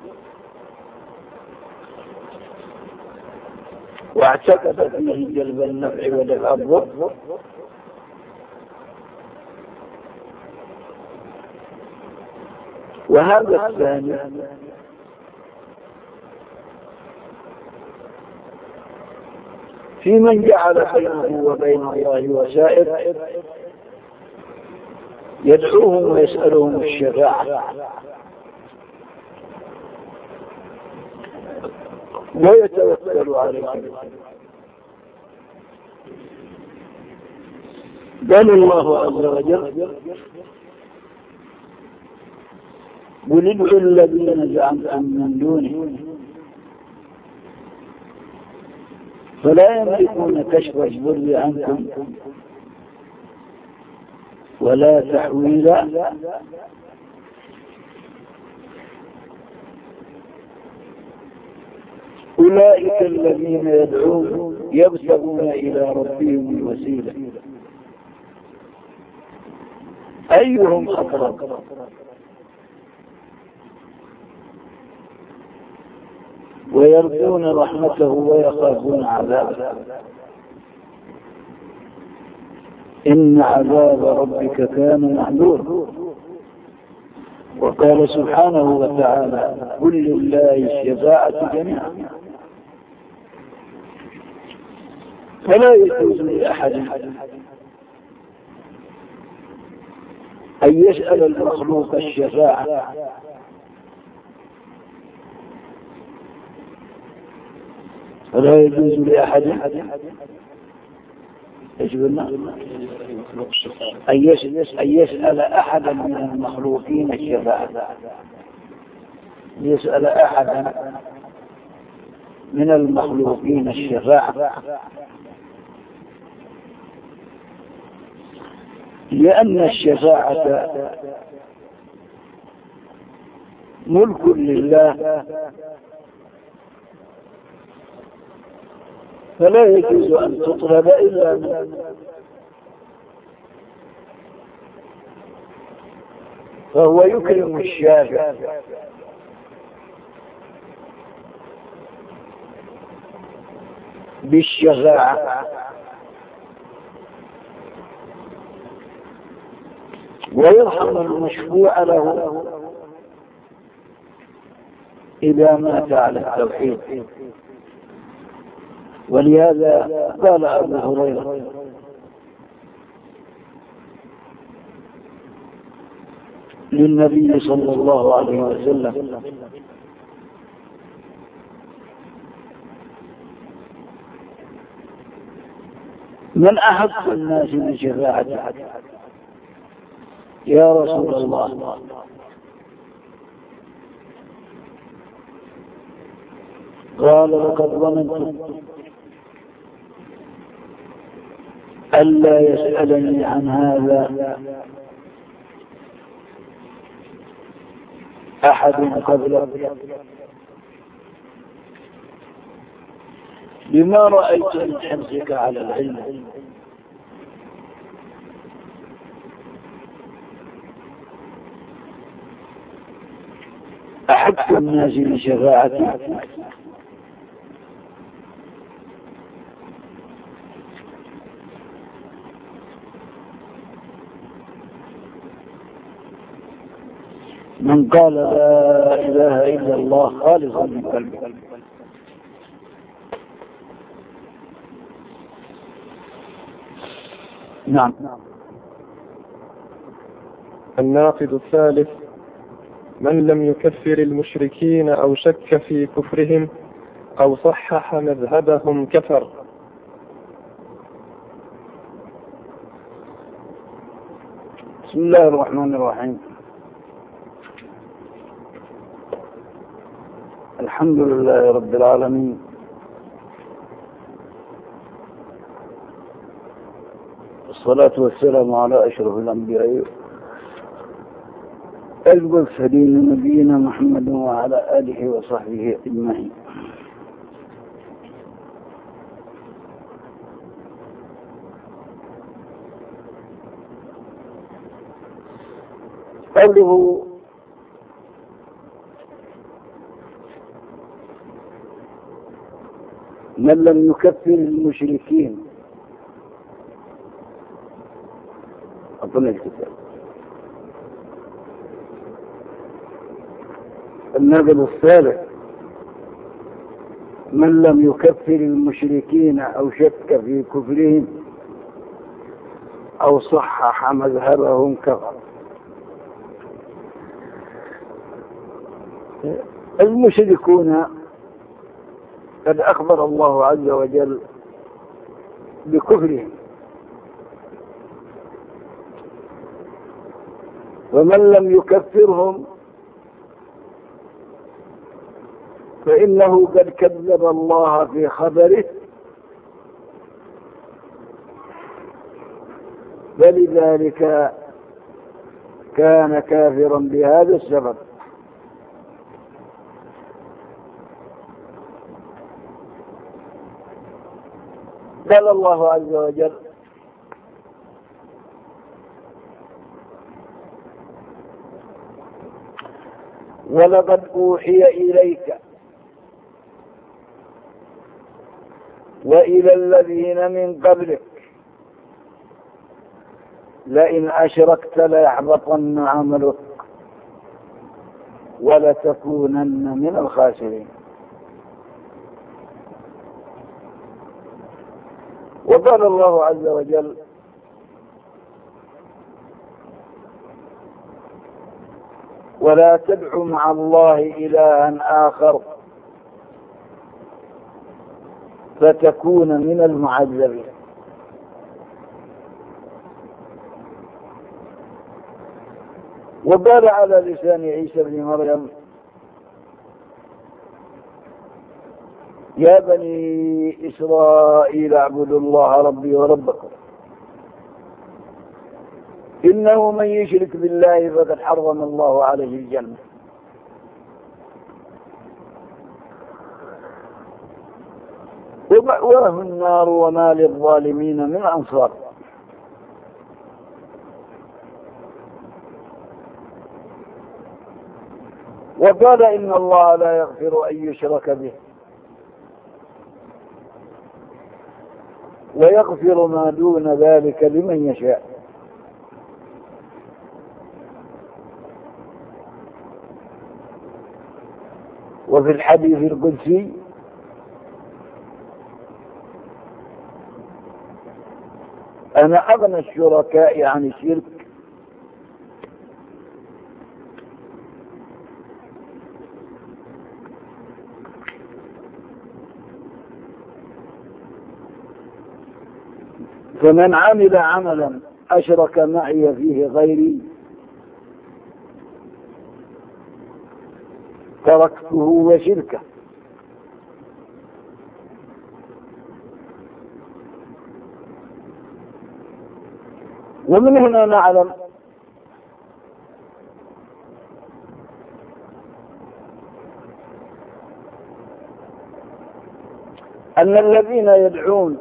Speaker 3: واعتقد فيه جلب النفع ودفع الضر، وهذا الثاني في من جعل بينه وبين الله وسائر يدعوهم ويسألهم الشفاعة ويتوكل عليهم. قال الله عز وجل قل ادعوا الذين زعمتم من دونه فلا يملكون كشف الضر عنكم ولا تحويلا. أولئك الذين يدعون يبتغون إلى ربهم الوسيلة أيهم أقرب ويرجون رحمته ويخافون عذابه إن عذاب ربك كان محذورا. وقال سبحانه وتعالى قل لله الشفاعة جميعا فلا يجوز لأحد أن يسأل المخلوق الشفاعة فلا يجوز لأحد أن يسأل أحدا من المخلوقين الشفاعة يسأل أحدا من المخلوقين الشفاعة لأن الشفاعة ملك لله فلا يجوز أن تطلب إلا من فهو يكرم الشافع بالشفاعة ويرحم المشفوع له إذا مات على التوحيد. ولهذا قال أبو هريرة للنبي صلى الله عليه وسلم من أحق الناس بشفاعته يا رسول الله؟ قال لقد ظننت ألا يسألني عن هذا أحد قبلك بما رأيت من حرصك على العلم أحب الناس بشفاعتي من قال لا إله إلا الله خالصا من قلبه. نعم.
Speaker 1: الناقض الثالث من لم يكفر المشركين أو شك في كفرهم أو صحح مذهبهم كفر.
Speaker 3: بسم الله الرحمن الرحيم. الحمد لله رب العالمين والصلاة والسلام على أشرف الأنبياء المرسلين نبينا محمد وعلى آله وصحبه أجمعين. قوله من لم يكفر المشركين أظن الكتاب. الناقض الثالث من لم يكفر المشركين أو شك في كفرهم أو صحح مذهبهم كفر. المشركون قد أخبر الله عز وجل بكفرهم، ومن لم يكفرهم فإنه قد كذب الله في خبره
Speaker 2: فلذلك كان كافرا بهذا السبب. قال الله عز وجل: ولقد أوحي إليك وإلى الذين من قبلك لئن أشركت ليحبطن عملك ولتكونن من الخاسرين. وقال الله عز وجل: ولا تدع مع الله إلها آخر فتكون من المعذبين. وقال على لسان عيسى بن مريم: يا بني إسرائيل اعبدوا الله ربي وربكم إنه من يشرك بالله فقد حرم الله عليه الجنة ومأواه النار وما للظالمين من أنصار. وقال: إن الله لا يغفر أن يشرك به ويغفر ما دون ذلك لمن يشاء. وفي الحديث القدسي: أنا أغنى الشركاء عن الشرك فمن عمل عملا أشرك معي فيه غيري تركته وشركه. ومن هنا نعلم أن الذين يدعون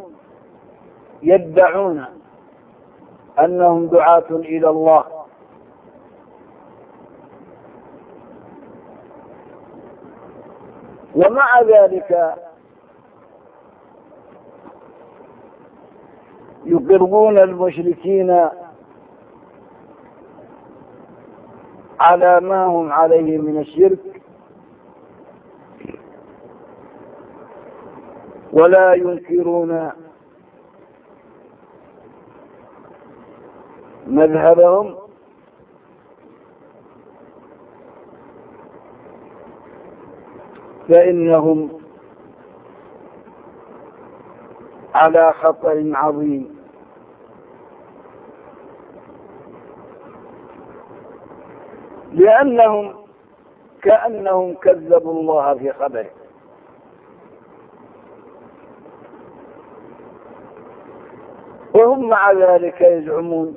Speaker 2: يدعون أنهم دعاة إلى الله ومع ذلك يقرون المشركين على ما هم عليه من الشرك ولا ينكرون مذهبهم فإنهم على خطر عظيم. لأنهم كأنهم كذبوا الله في خبره وهم مع ذلك يزعمون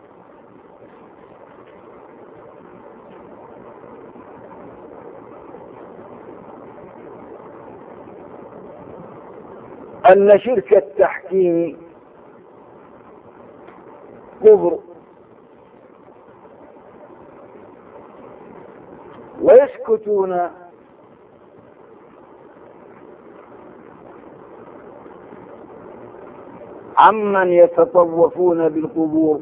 Speaker 2: أن شرك التحكيم كفر ويسكتون عمن يتطوفون بالقبور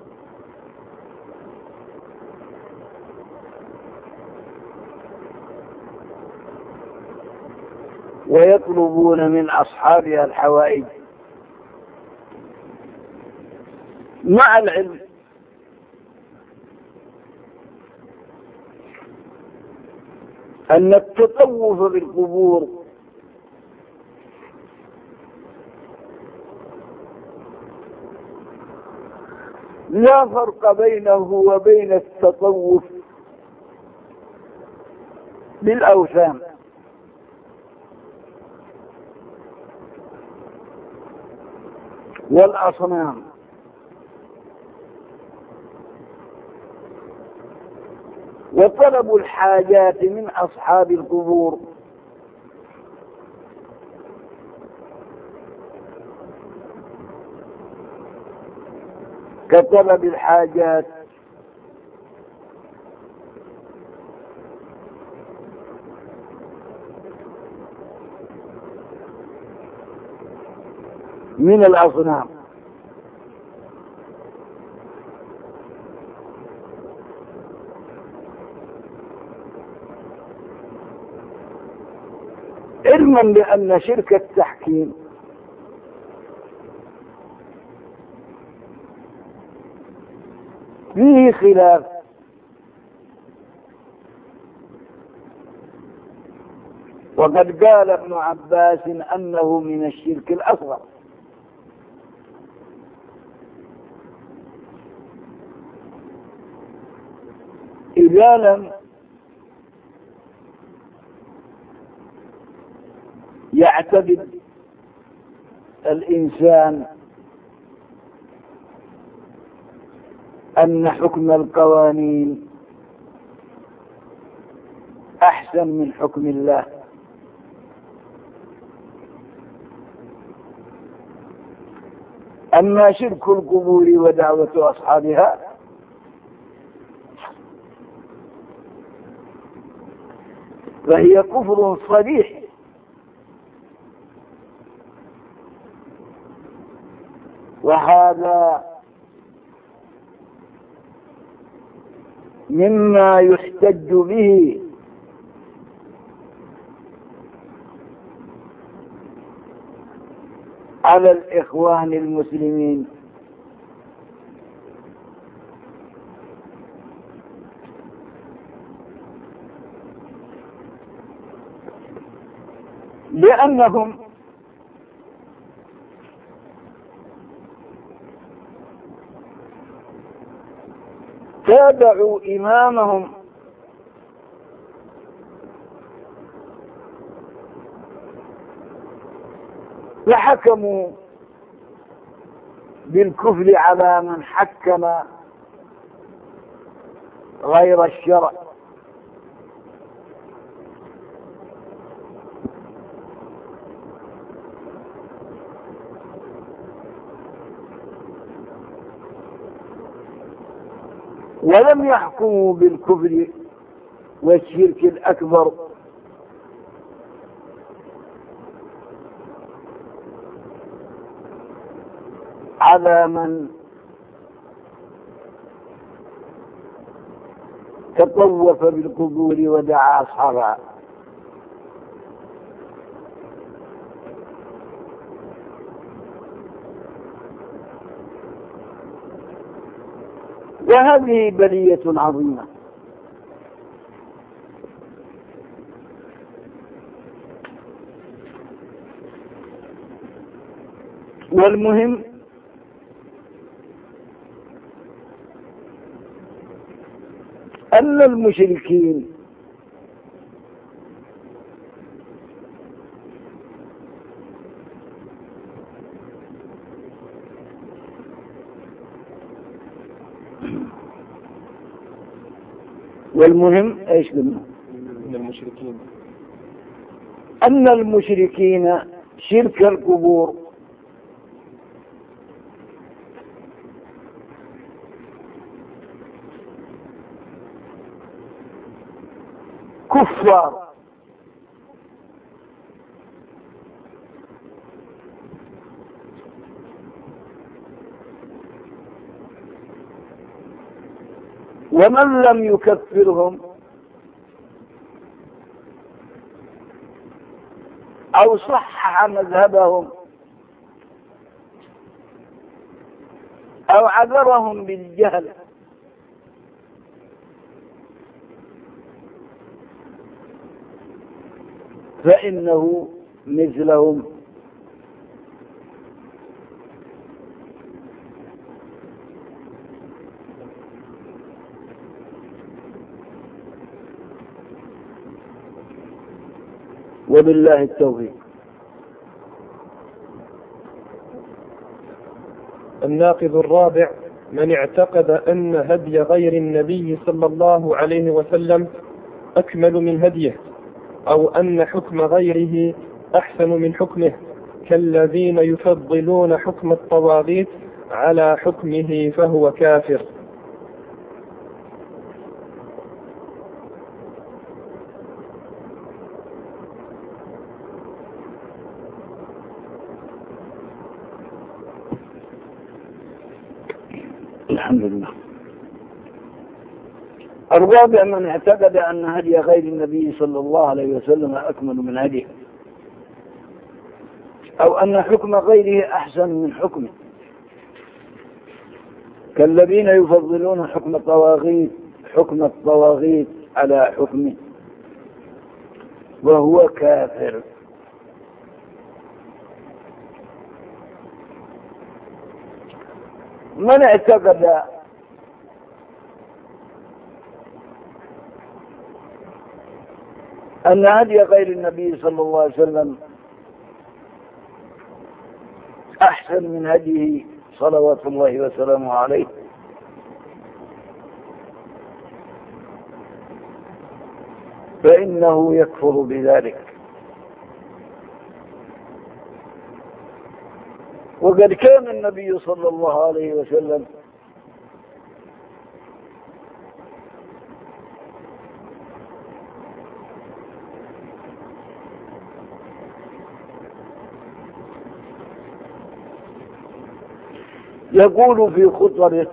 Speaker 2: ويطلبون من أصحابها الحوائج مع العلم أن التطوف بالقبور لا فرق بينه وبين التطوف بالأوثان والأصنام وطلب الحاجات من أصحاب القبور كطلب الحاجات من الأصنام. علما بأن شرك التحكيم فيه خلاف، وقد قال ابن عباس أنه من الشرك الأصغر، إذا لم يعتقد الإنسان أن حكم القوانين أحسن من حكم الله، أما شرك القبور ودعوة أصحابها فهي كفر صريح، وهذا مما يحتج به على الإخوان المسلمين، لأنهم تابعوا إمامهم فحكموا بالكفر على من حكم غير الشرع، ولم يحكموا بالكفر والشرك الأكبر على من تطوف بالقبور ودعا أصحابها. وهذه بلية عظيمة، والمهم أن المشركين والمهم ايش قلنا؟
Speaker 1: من المشركين
Speaker 2: أن المشركين شرك القبور كفار، ومن لم يكفرهم أو صحح مذهبهم أو عذرهم بالجهل فإنه مثلهم، وبالله التوفيق.
Speaker 1: الناقض الرابع من اعتقد أن هدي غير النبي صلى الله عليه وسلم أكمل من هديه أو أن حكم غيره أحسن من حكمه كالذين يفضلون حكم الطواغيت على حكمه فهو كافر.
Speaker 3: الحمد لله. الرابع من اعتقد أن هدي غير النبي صلى الله عليه وسلم أكمل من هديه أو أن حكم غيره أحسن من حكمه كالذين يفضلون حكم الطواغيت حكم الطواغيت على حكمه وهو كافر. من اعتقد أن هدي غير النبي صلى الله عليه وسلم أحسن من هديه صلوات الله وسلامه عليه فإنه يكفر بذلك. وقد كان النبي صلى الله عليه وسلم يقول في خطبه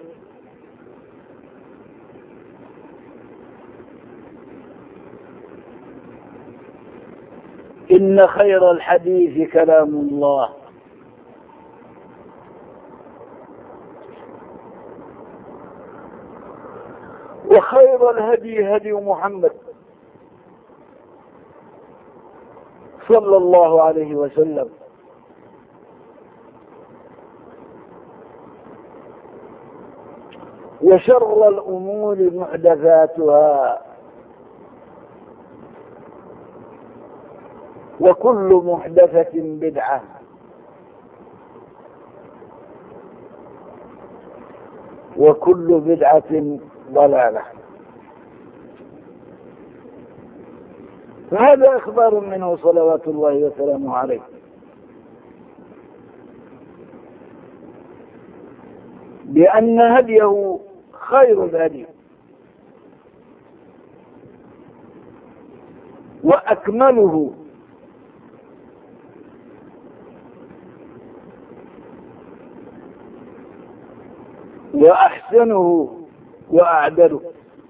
Speaker 3: إن خير الحديث كلام الله وخير الهدي هدي محمد صلى الله عليه وسلم وشر الأمور محدثاتها وكل محدثة بدعة وكل بدعة ضلالة. فهذا إخبار منه صلوات الله وسلامه عليه بأن هديه خير الهدي وأكمله وأحسنه وأعدله.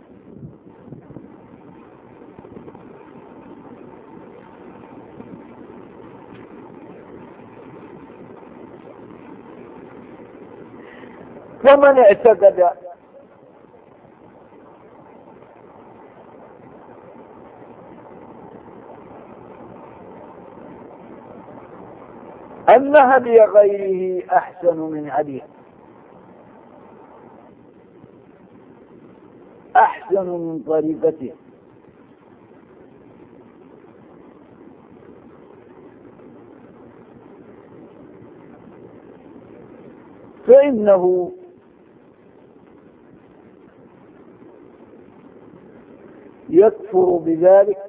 Speaker 3: فمن اعتقد أن هدي غيره أحسن من هديه أحسن من طريقته فإنه يكفر بذلك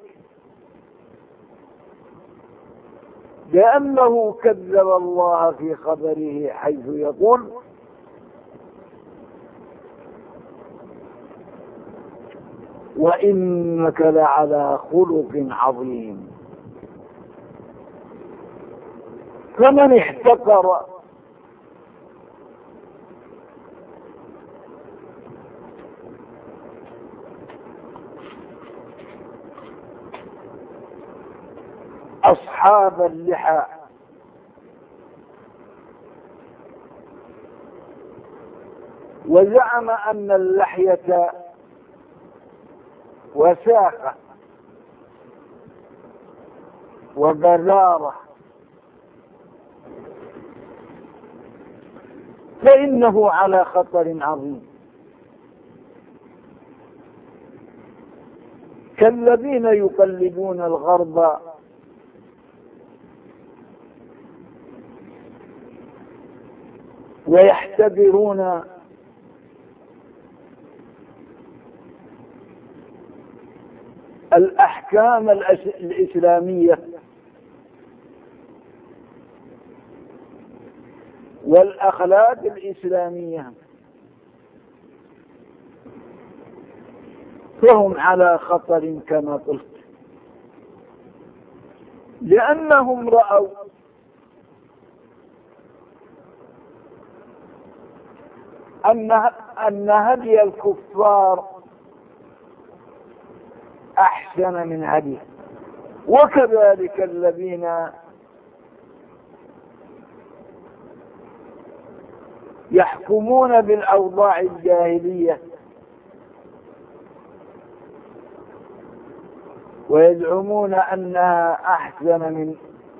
Speaker 3: لأنه كذب الله في خبره حيث يقول وإنك لعلى خلق عظيم. فمن احتقر أصحاب اللحى وزعم أن اللحية وساقة وبلارة فإنه على خطر عظيم كالذين يقلدون الغرب ويحتبرون
Speaker 2: الأحكام الإسلامية والأخلاق الإسلامية فهم على خطر كما قلت، لأنهم رأوا أن أن هدي الكفار أحسن من هدي، وكذلك الذين يحكمون بالأوضاع الجاهلية ويزعمون أنها أحسن من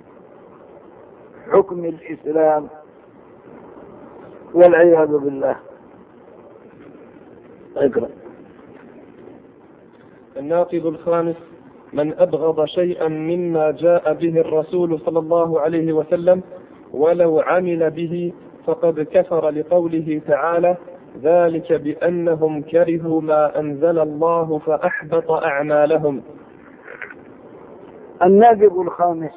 Speaker 2: حكم الإسلام والعياذ بالله. اقرأ.
Speaker 1: الناقض الخامس: من أبغض شيئا مما جاء به الرسول صلى الله عليه وسلم ولو عمل به فقد كفر، لقوله تعالى: ذلك بأنهم كرهوا ما أنزل الله فأحبط أعمالهم.
Speaker 2: الناقض الخامس: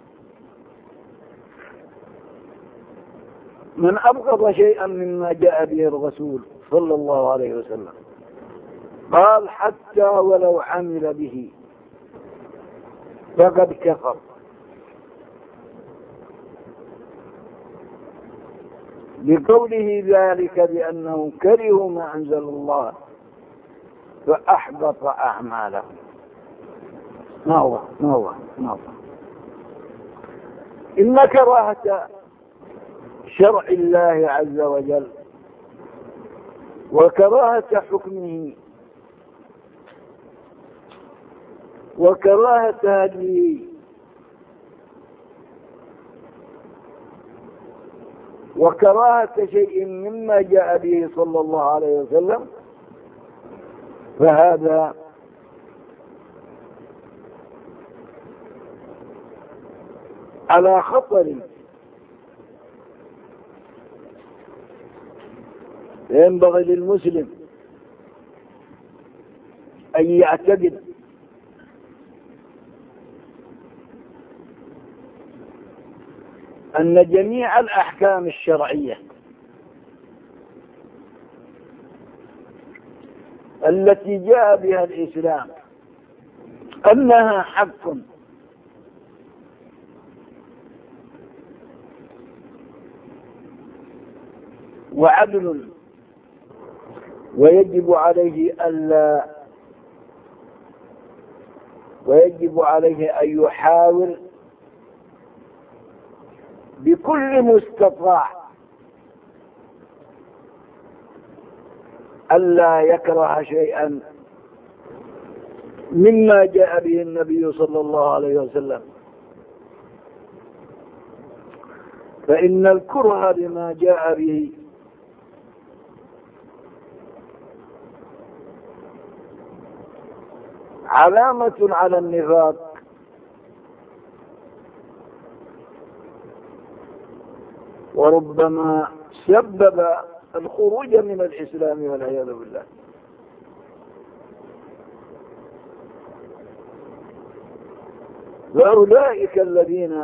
Speaker 2: من أبغض شيئا مما جاء به الرسول صلى الله عليه وسلم، قال حتى ولو عمل به فقد كفر، بقوله ذلك بأنهم كرهوا ما أنزل الله فأحبط أعمالهم. ما هو ما هو ما هو إن كراهة شرع الله عز وجل وكراهة حكمه وكراهة هديه وكراهة شيء مما جاء به صلى الله عليه وسلم، فهذا على خطر. ينبغي للمسلم أن يعتقد أن جميع الأحكام الشرعية التي جاء بها الإسلام أنها حق وعدل، ويجب عليه ألا ويجب عليه أن يحاول بكل مستطاع ألا يكره شيئا مما جاء به النبي صلى الله عليه وسلم، فإن الكره لما جاء به علامة على النفاق، وربما سبب الخروج من الإسلام والعياذ بالله. وأولئك الذين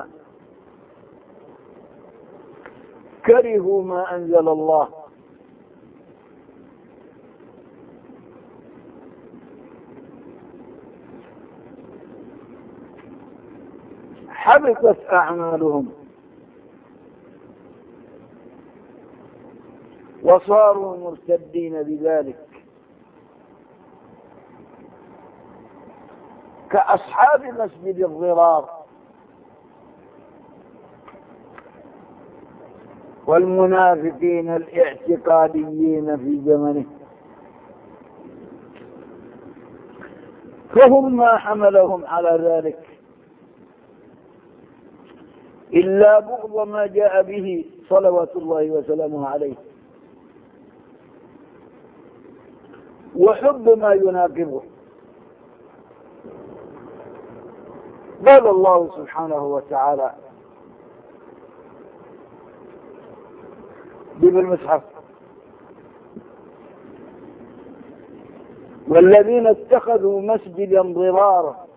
Speaker 2: كرهوا ما أنزل الله حبطت أعمالهم وصاروا مرتدين بذلك، كأصحاب مسجد الضرار والمنافقين الاعتقاديين في زمنه، فهم ما حملهم على ذلك إلا بغض ما جاء به صلوات الله وسلامه عليه، وحب ما يناقضه. قال الله سبحانه وتعالى بالمصحف: والذين اتخذوا مسجدا ضرارا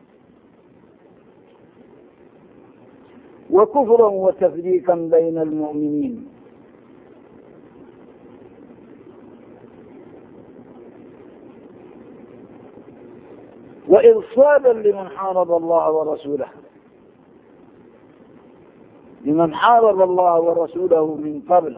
Speaker 2: وكفرا وتفريقا بين المؤمنين وإرصادا لمن حارب الله ورسوله لمن حارب الله ورسوله من قبل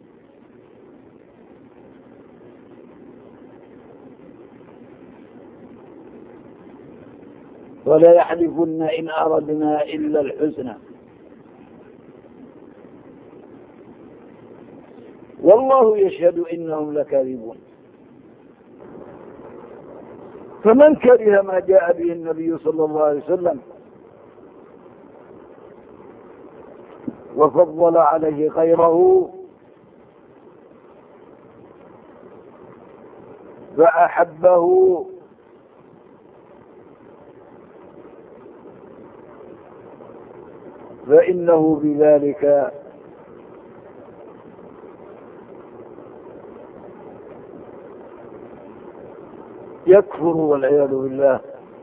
Speaker 2: ولا يحلفن إن أردنا إلا الحسنى والله يشهد إنهم لكاذبون. فمن كره ما جاء به النبي صلى الله عليه وسلم وفضل عليه غيره فأحبه فإنه بذلك يكفر والعياذ بالله.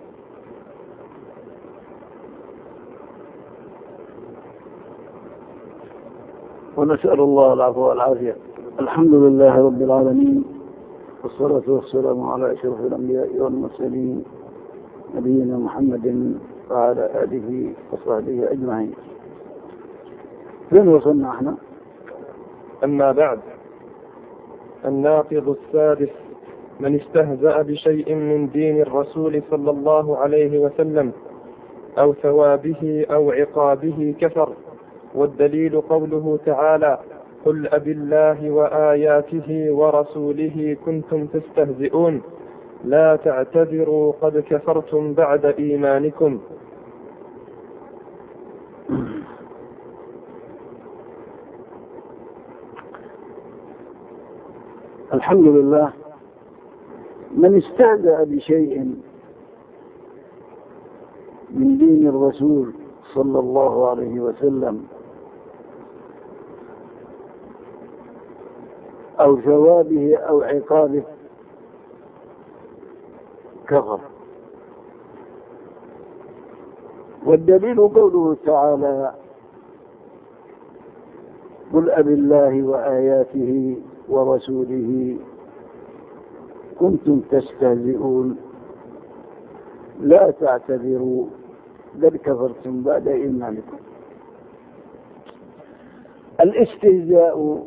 Speaker 2: ونسأل الله العفو والعافية. الحمد لله رب العالمين والصلاة والسلام على أشرف الأنبياء والمرسلين نبينا محمد وعلى آله وصحبه أجمعين. فين وصلنا احنا؟
Speaker 1: أما بعد، الناقض السادس: من استهزأ بشيء من دين الرسول صلى الله عليه وسلم أو ثوابه أو عقابه كفر. والدليل قوله تعالى: قل أبالله وآياته ورسوله كنتم تستهزئون لا تعتذروا قد كفرتم بعد إيمانكم.
Speaker 2: الحمد لله. من استهزأ بشيء من دين الرسول صلى الله عليه وسلم أو ثوابه أو عقابه كفر. والدليل قوله تعالى: قل أبالله وآياته ورسوله كنتم تستهزئون لا تعتذروا بل كفرتم بعد إيمانكم. الاستهزاء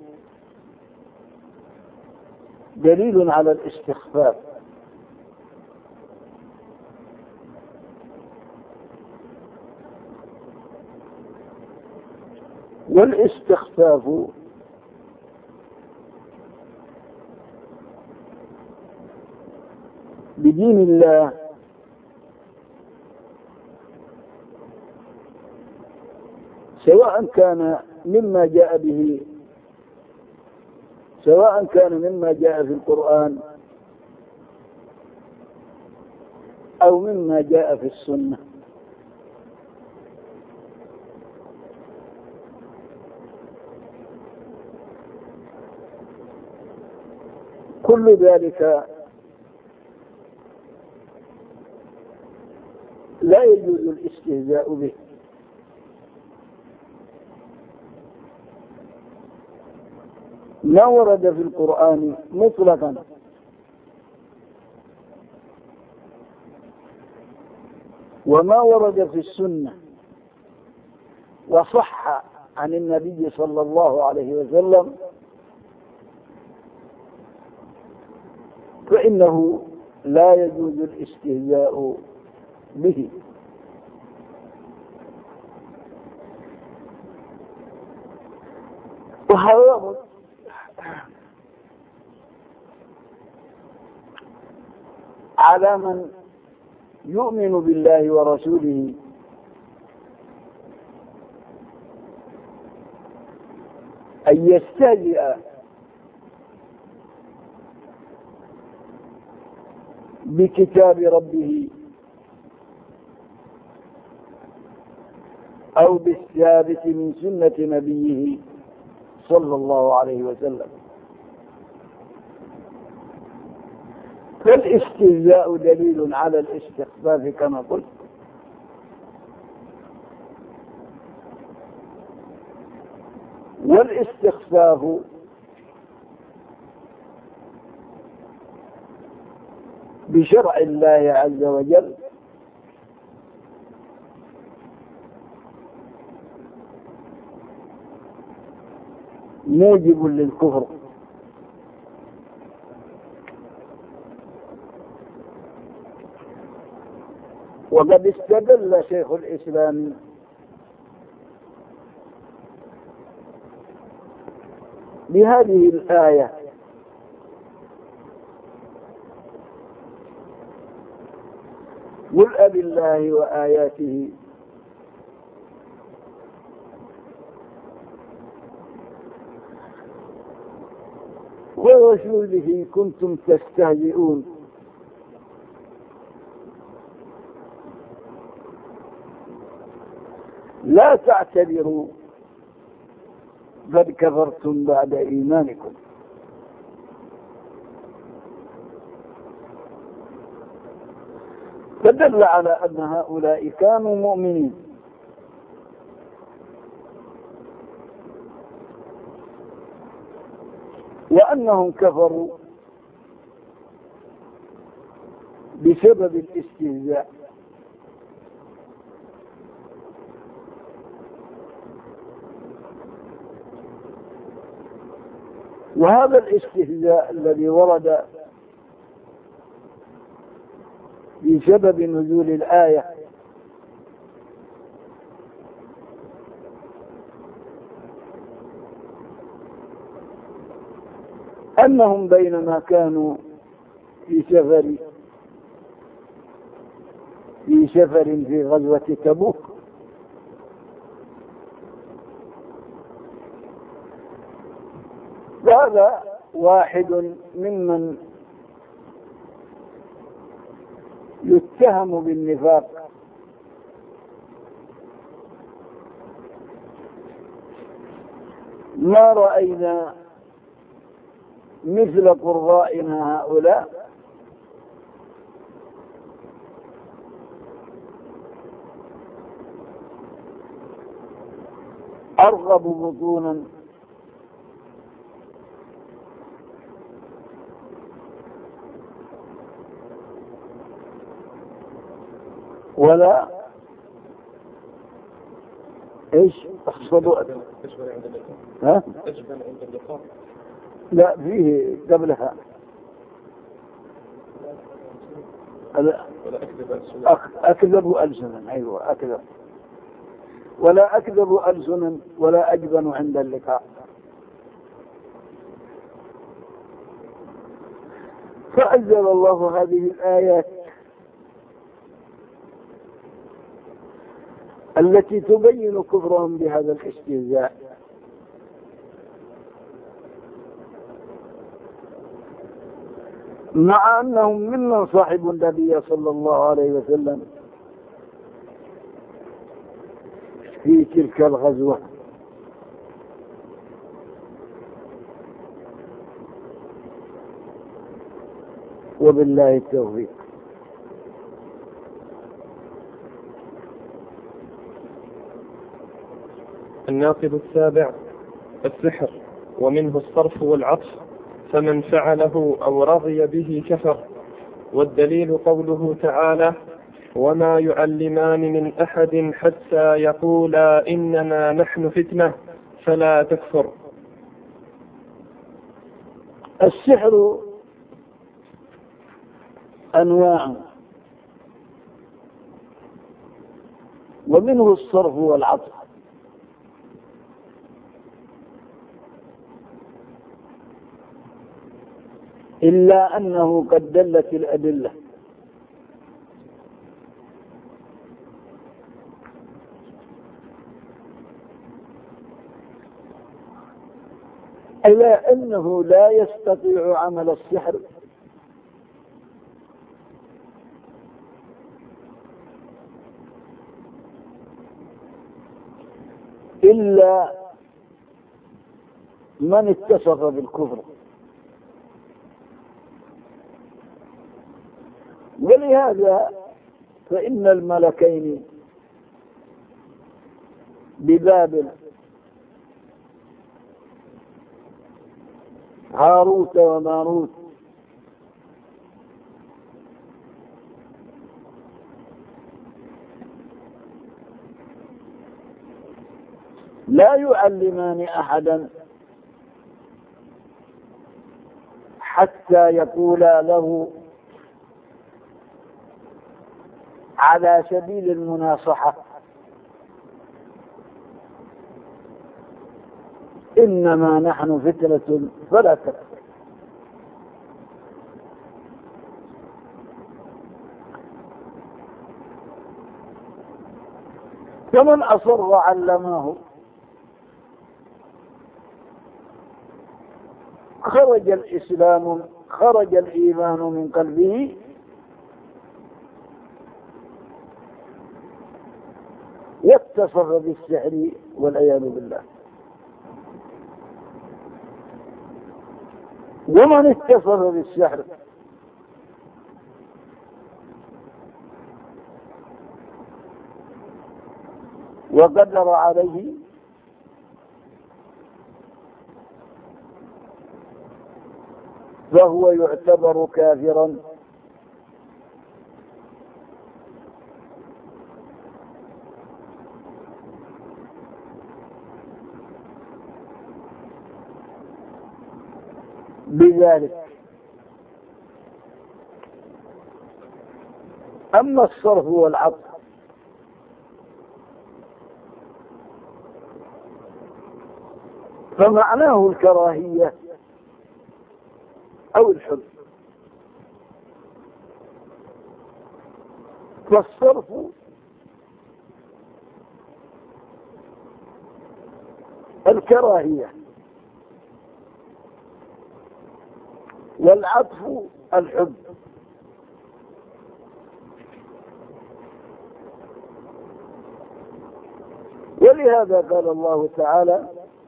Speaker 2: دليل على الاستخفاف، والاستخفاف بدين الله سواء كان مما جاء به سواء كان مما جاء في القرآن أو مما جاء في السنة، كل ذلك لا يجوز الاستهزاء به. ما ورد في القرآن مطلقا وما ورد في السنة وصح عن النبي صلى الله عليه وسلم فإنه لا يجوز الاستهزاء به. وهذا على من يؤمن بالله ورسوله أن يستهزئ بكتاب ربه أو بالثابت من سنة نبيه صلى الله عليه وسلم. فالاستهزاء دليل على الاستخفاف كما قلت، والاستخفاف بشرع الله عز وجل موجب للكفر. وقد استدل شيخ الإسلام بهذه الآية قل أبالله وآياته ورسوله كنتم تستهزئون لا تعتذروا قد كفرتم بعد إيمانكم. فدل على أن هؤلاء كانوا مؤمنين وأنهم كفروا بسبب الاستهزاء. وهذا الاستهزاء الذي ورد بسبب نزول الآية أنهم بينما كانوا في سفر في سفر في غزوة تبوك وهذا واحد ممن يتهم بالنفاق ما رأينا مثل قرائنا هؤلاء أرغب بطونا ولا ايش اقصدوا ها لا فيه قبلها أكذب ألسنا. أيوة أكذب ولا أكذب ألسنا ولا أجبن عند اللقاء. فأنزل الله هذه الآيات التي تبين كفرهم بهذا الاستهزاء. مع أنهم ممن صاحبوا النبي صلى الله عليه وسلم في تلك الغزوة. وبالله التوفيق.
Speaker 1: الناقض السابع السحر، ومنه الصرف والعطف، فمن فعله أو رضي به كفر. والدليل قوله تعالى: وما يعلمان من أحد حتى يقولا إنما نحن فتنة فلا تكفر.
Speaker 2: السحر أنواع، ومنه الصرف والعطف، إلا أنه قد دلت الأدلة إلى أنه لا يستطيع عمل السحر إلا من اتصف بالكفر. ولهذا فإن الملكين ببابل هاروت وماروت لا يعلمان أحدا حتى يقولا له على سبيل المناصحة إنما نحن فتنة فلا تكفر. فمن أصر علماه خرج الإسلام خرج الإيمان من قلبه واتصف بالسحر والعياذ بالله. ومن اتصف بالسحر وقدر عليه فهو يعتبر كافرا بذلك. أما الصرف والعطف فمعناه الكراهية أو الحب. فالصرف الكراهية والعطف الحب. ولهذا قال الله تعالى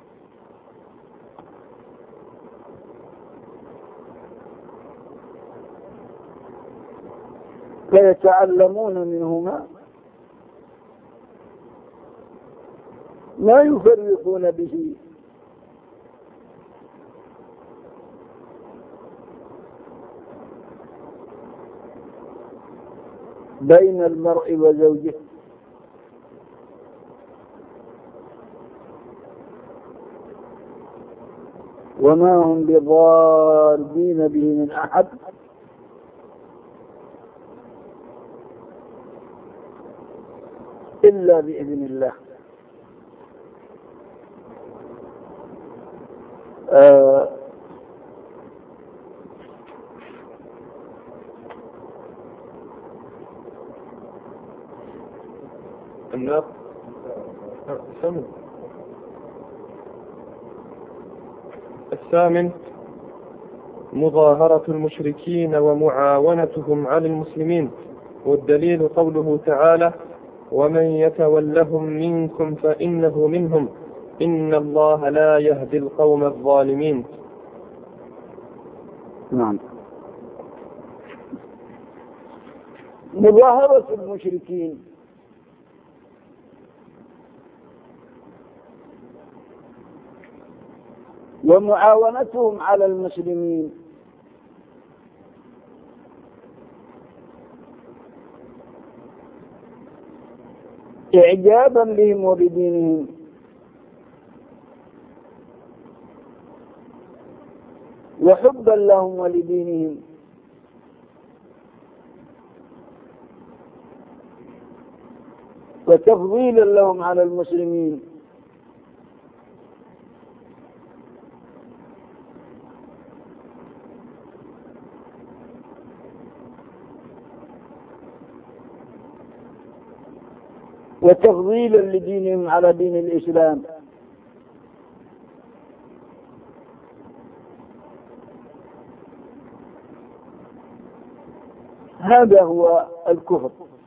Speaker 2: فيتعلمون منهما ما يفرقون به بين المرء وزوجه وما هم بضارين به من أحد إلا بإذن الله. آه
Speaker 1: النار الثامن الثامن مظاهرة المشركين ومعاونتهم على المسلمين. والدليل قوله تعالى ومن يتولهم منكم فإنه منهم إن الله لا يهدي القوم الظالمين.
Speaker 2: نعم. مظاهرة المشركين ومعاونتهم على المسلمين إعجابا بهم وبدينهم وحبا لهم ولدينهم وتفضيلا لهم على المسلمين وتفضيلا لدينهم على دين الإسلام. هذا هو الكفر.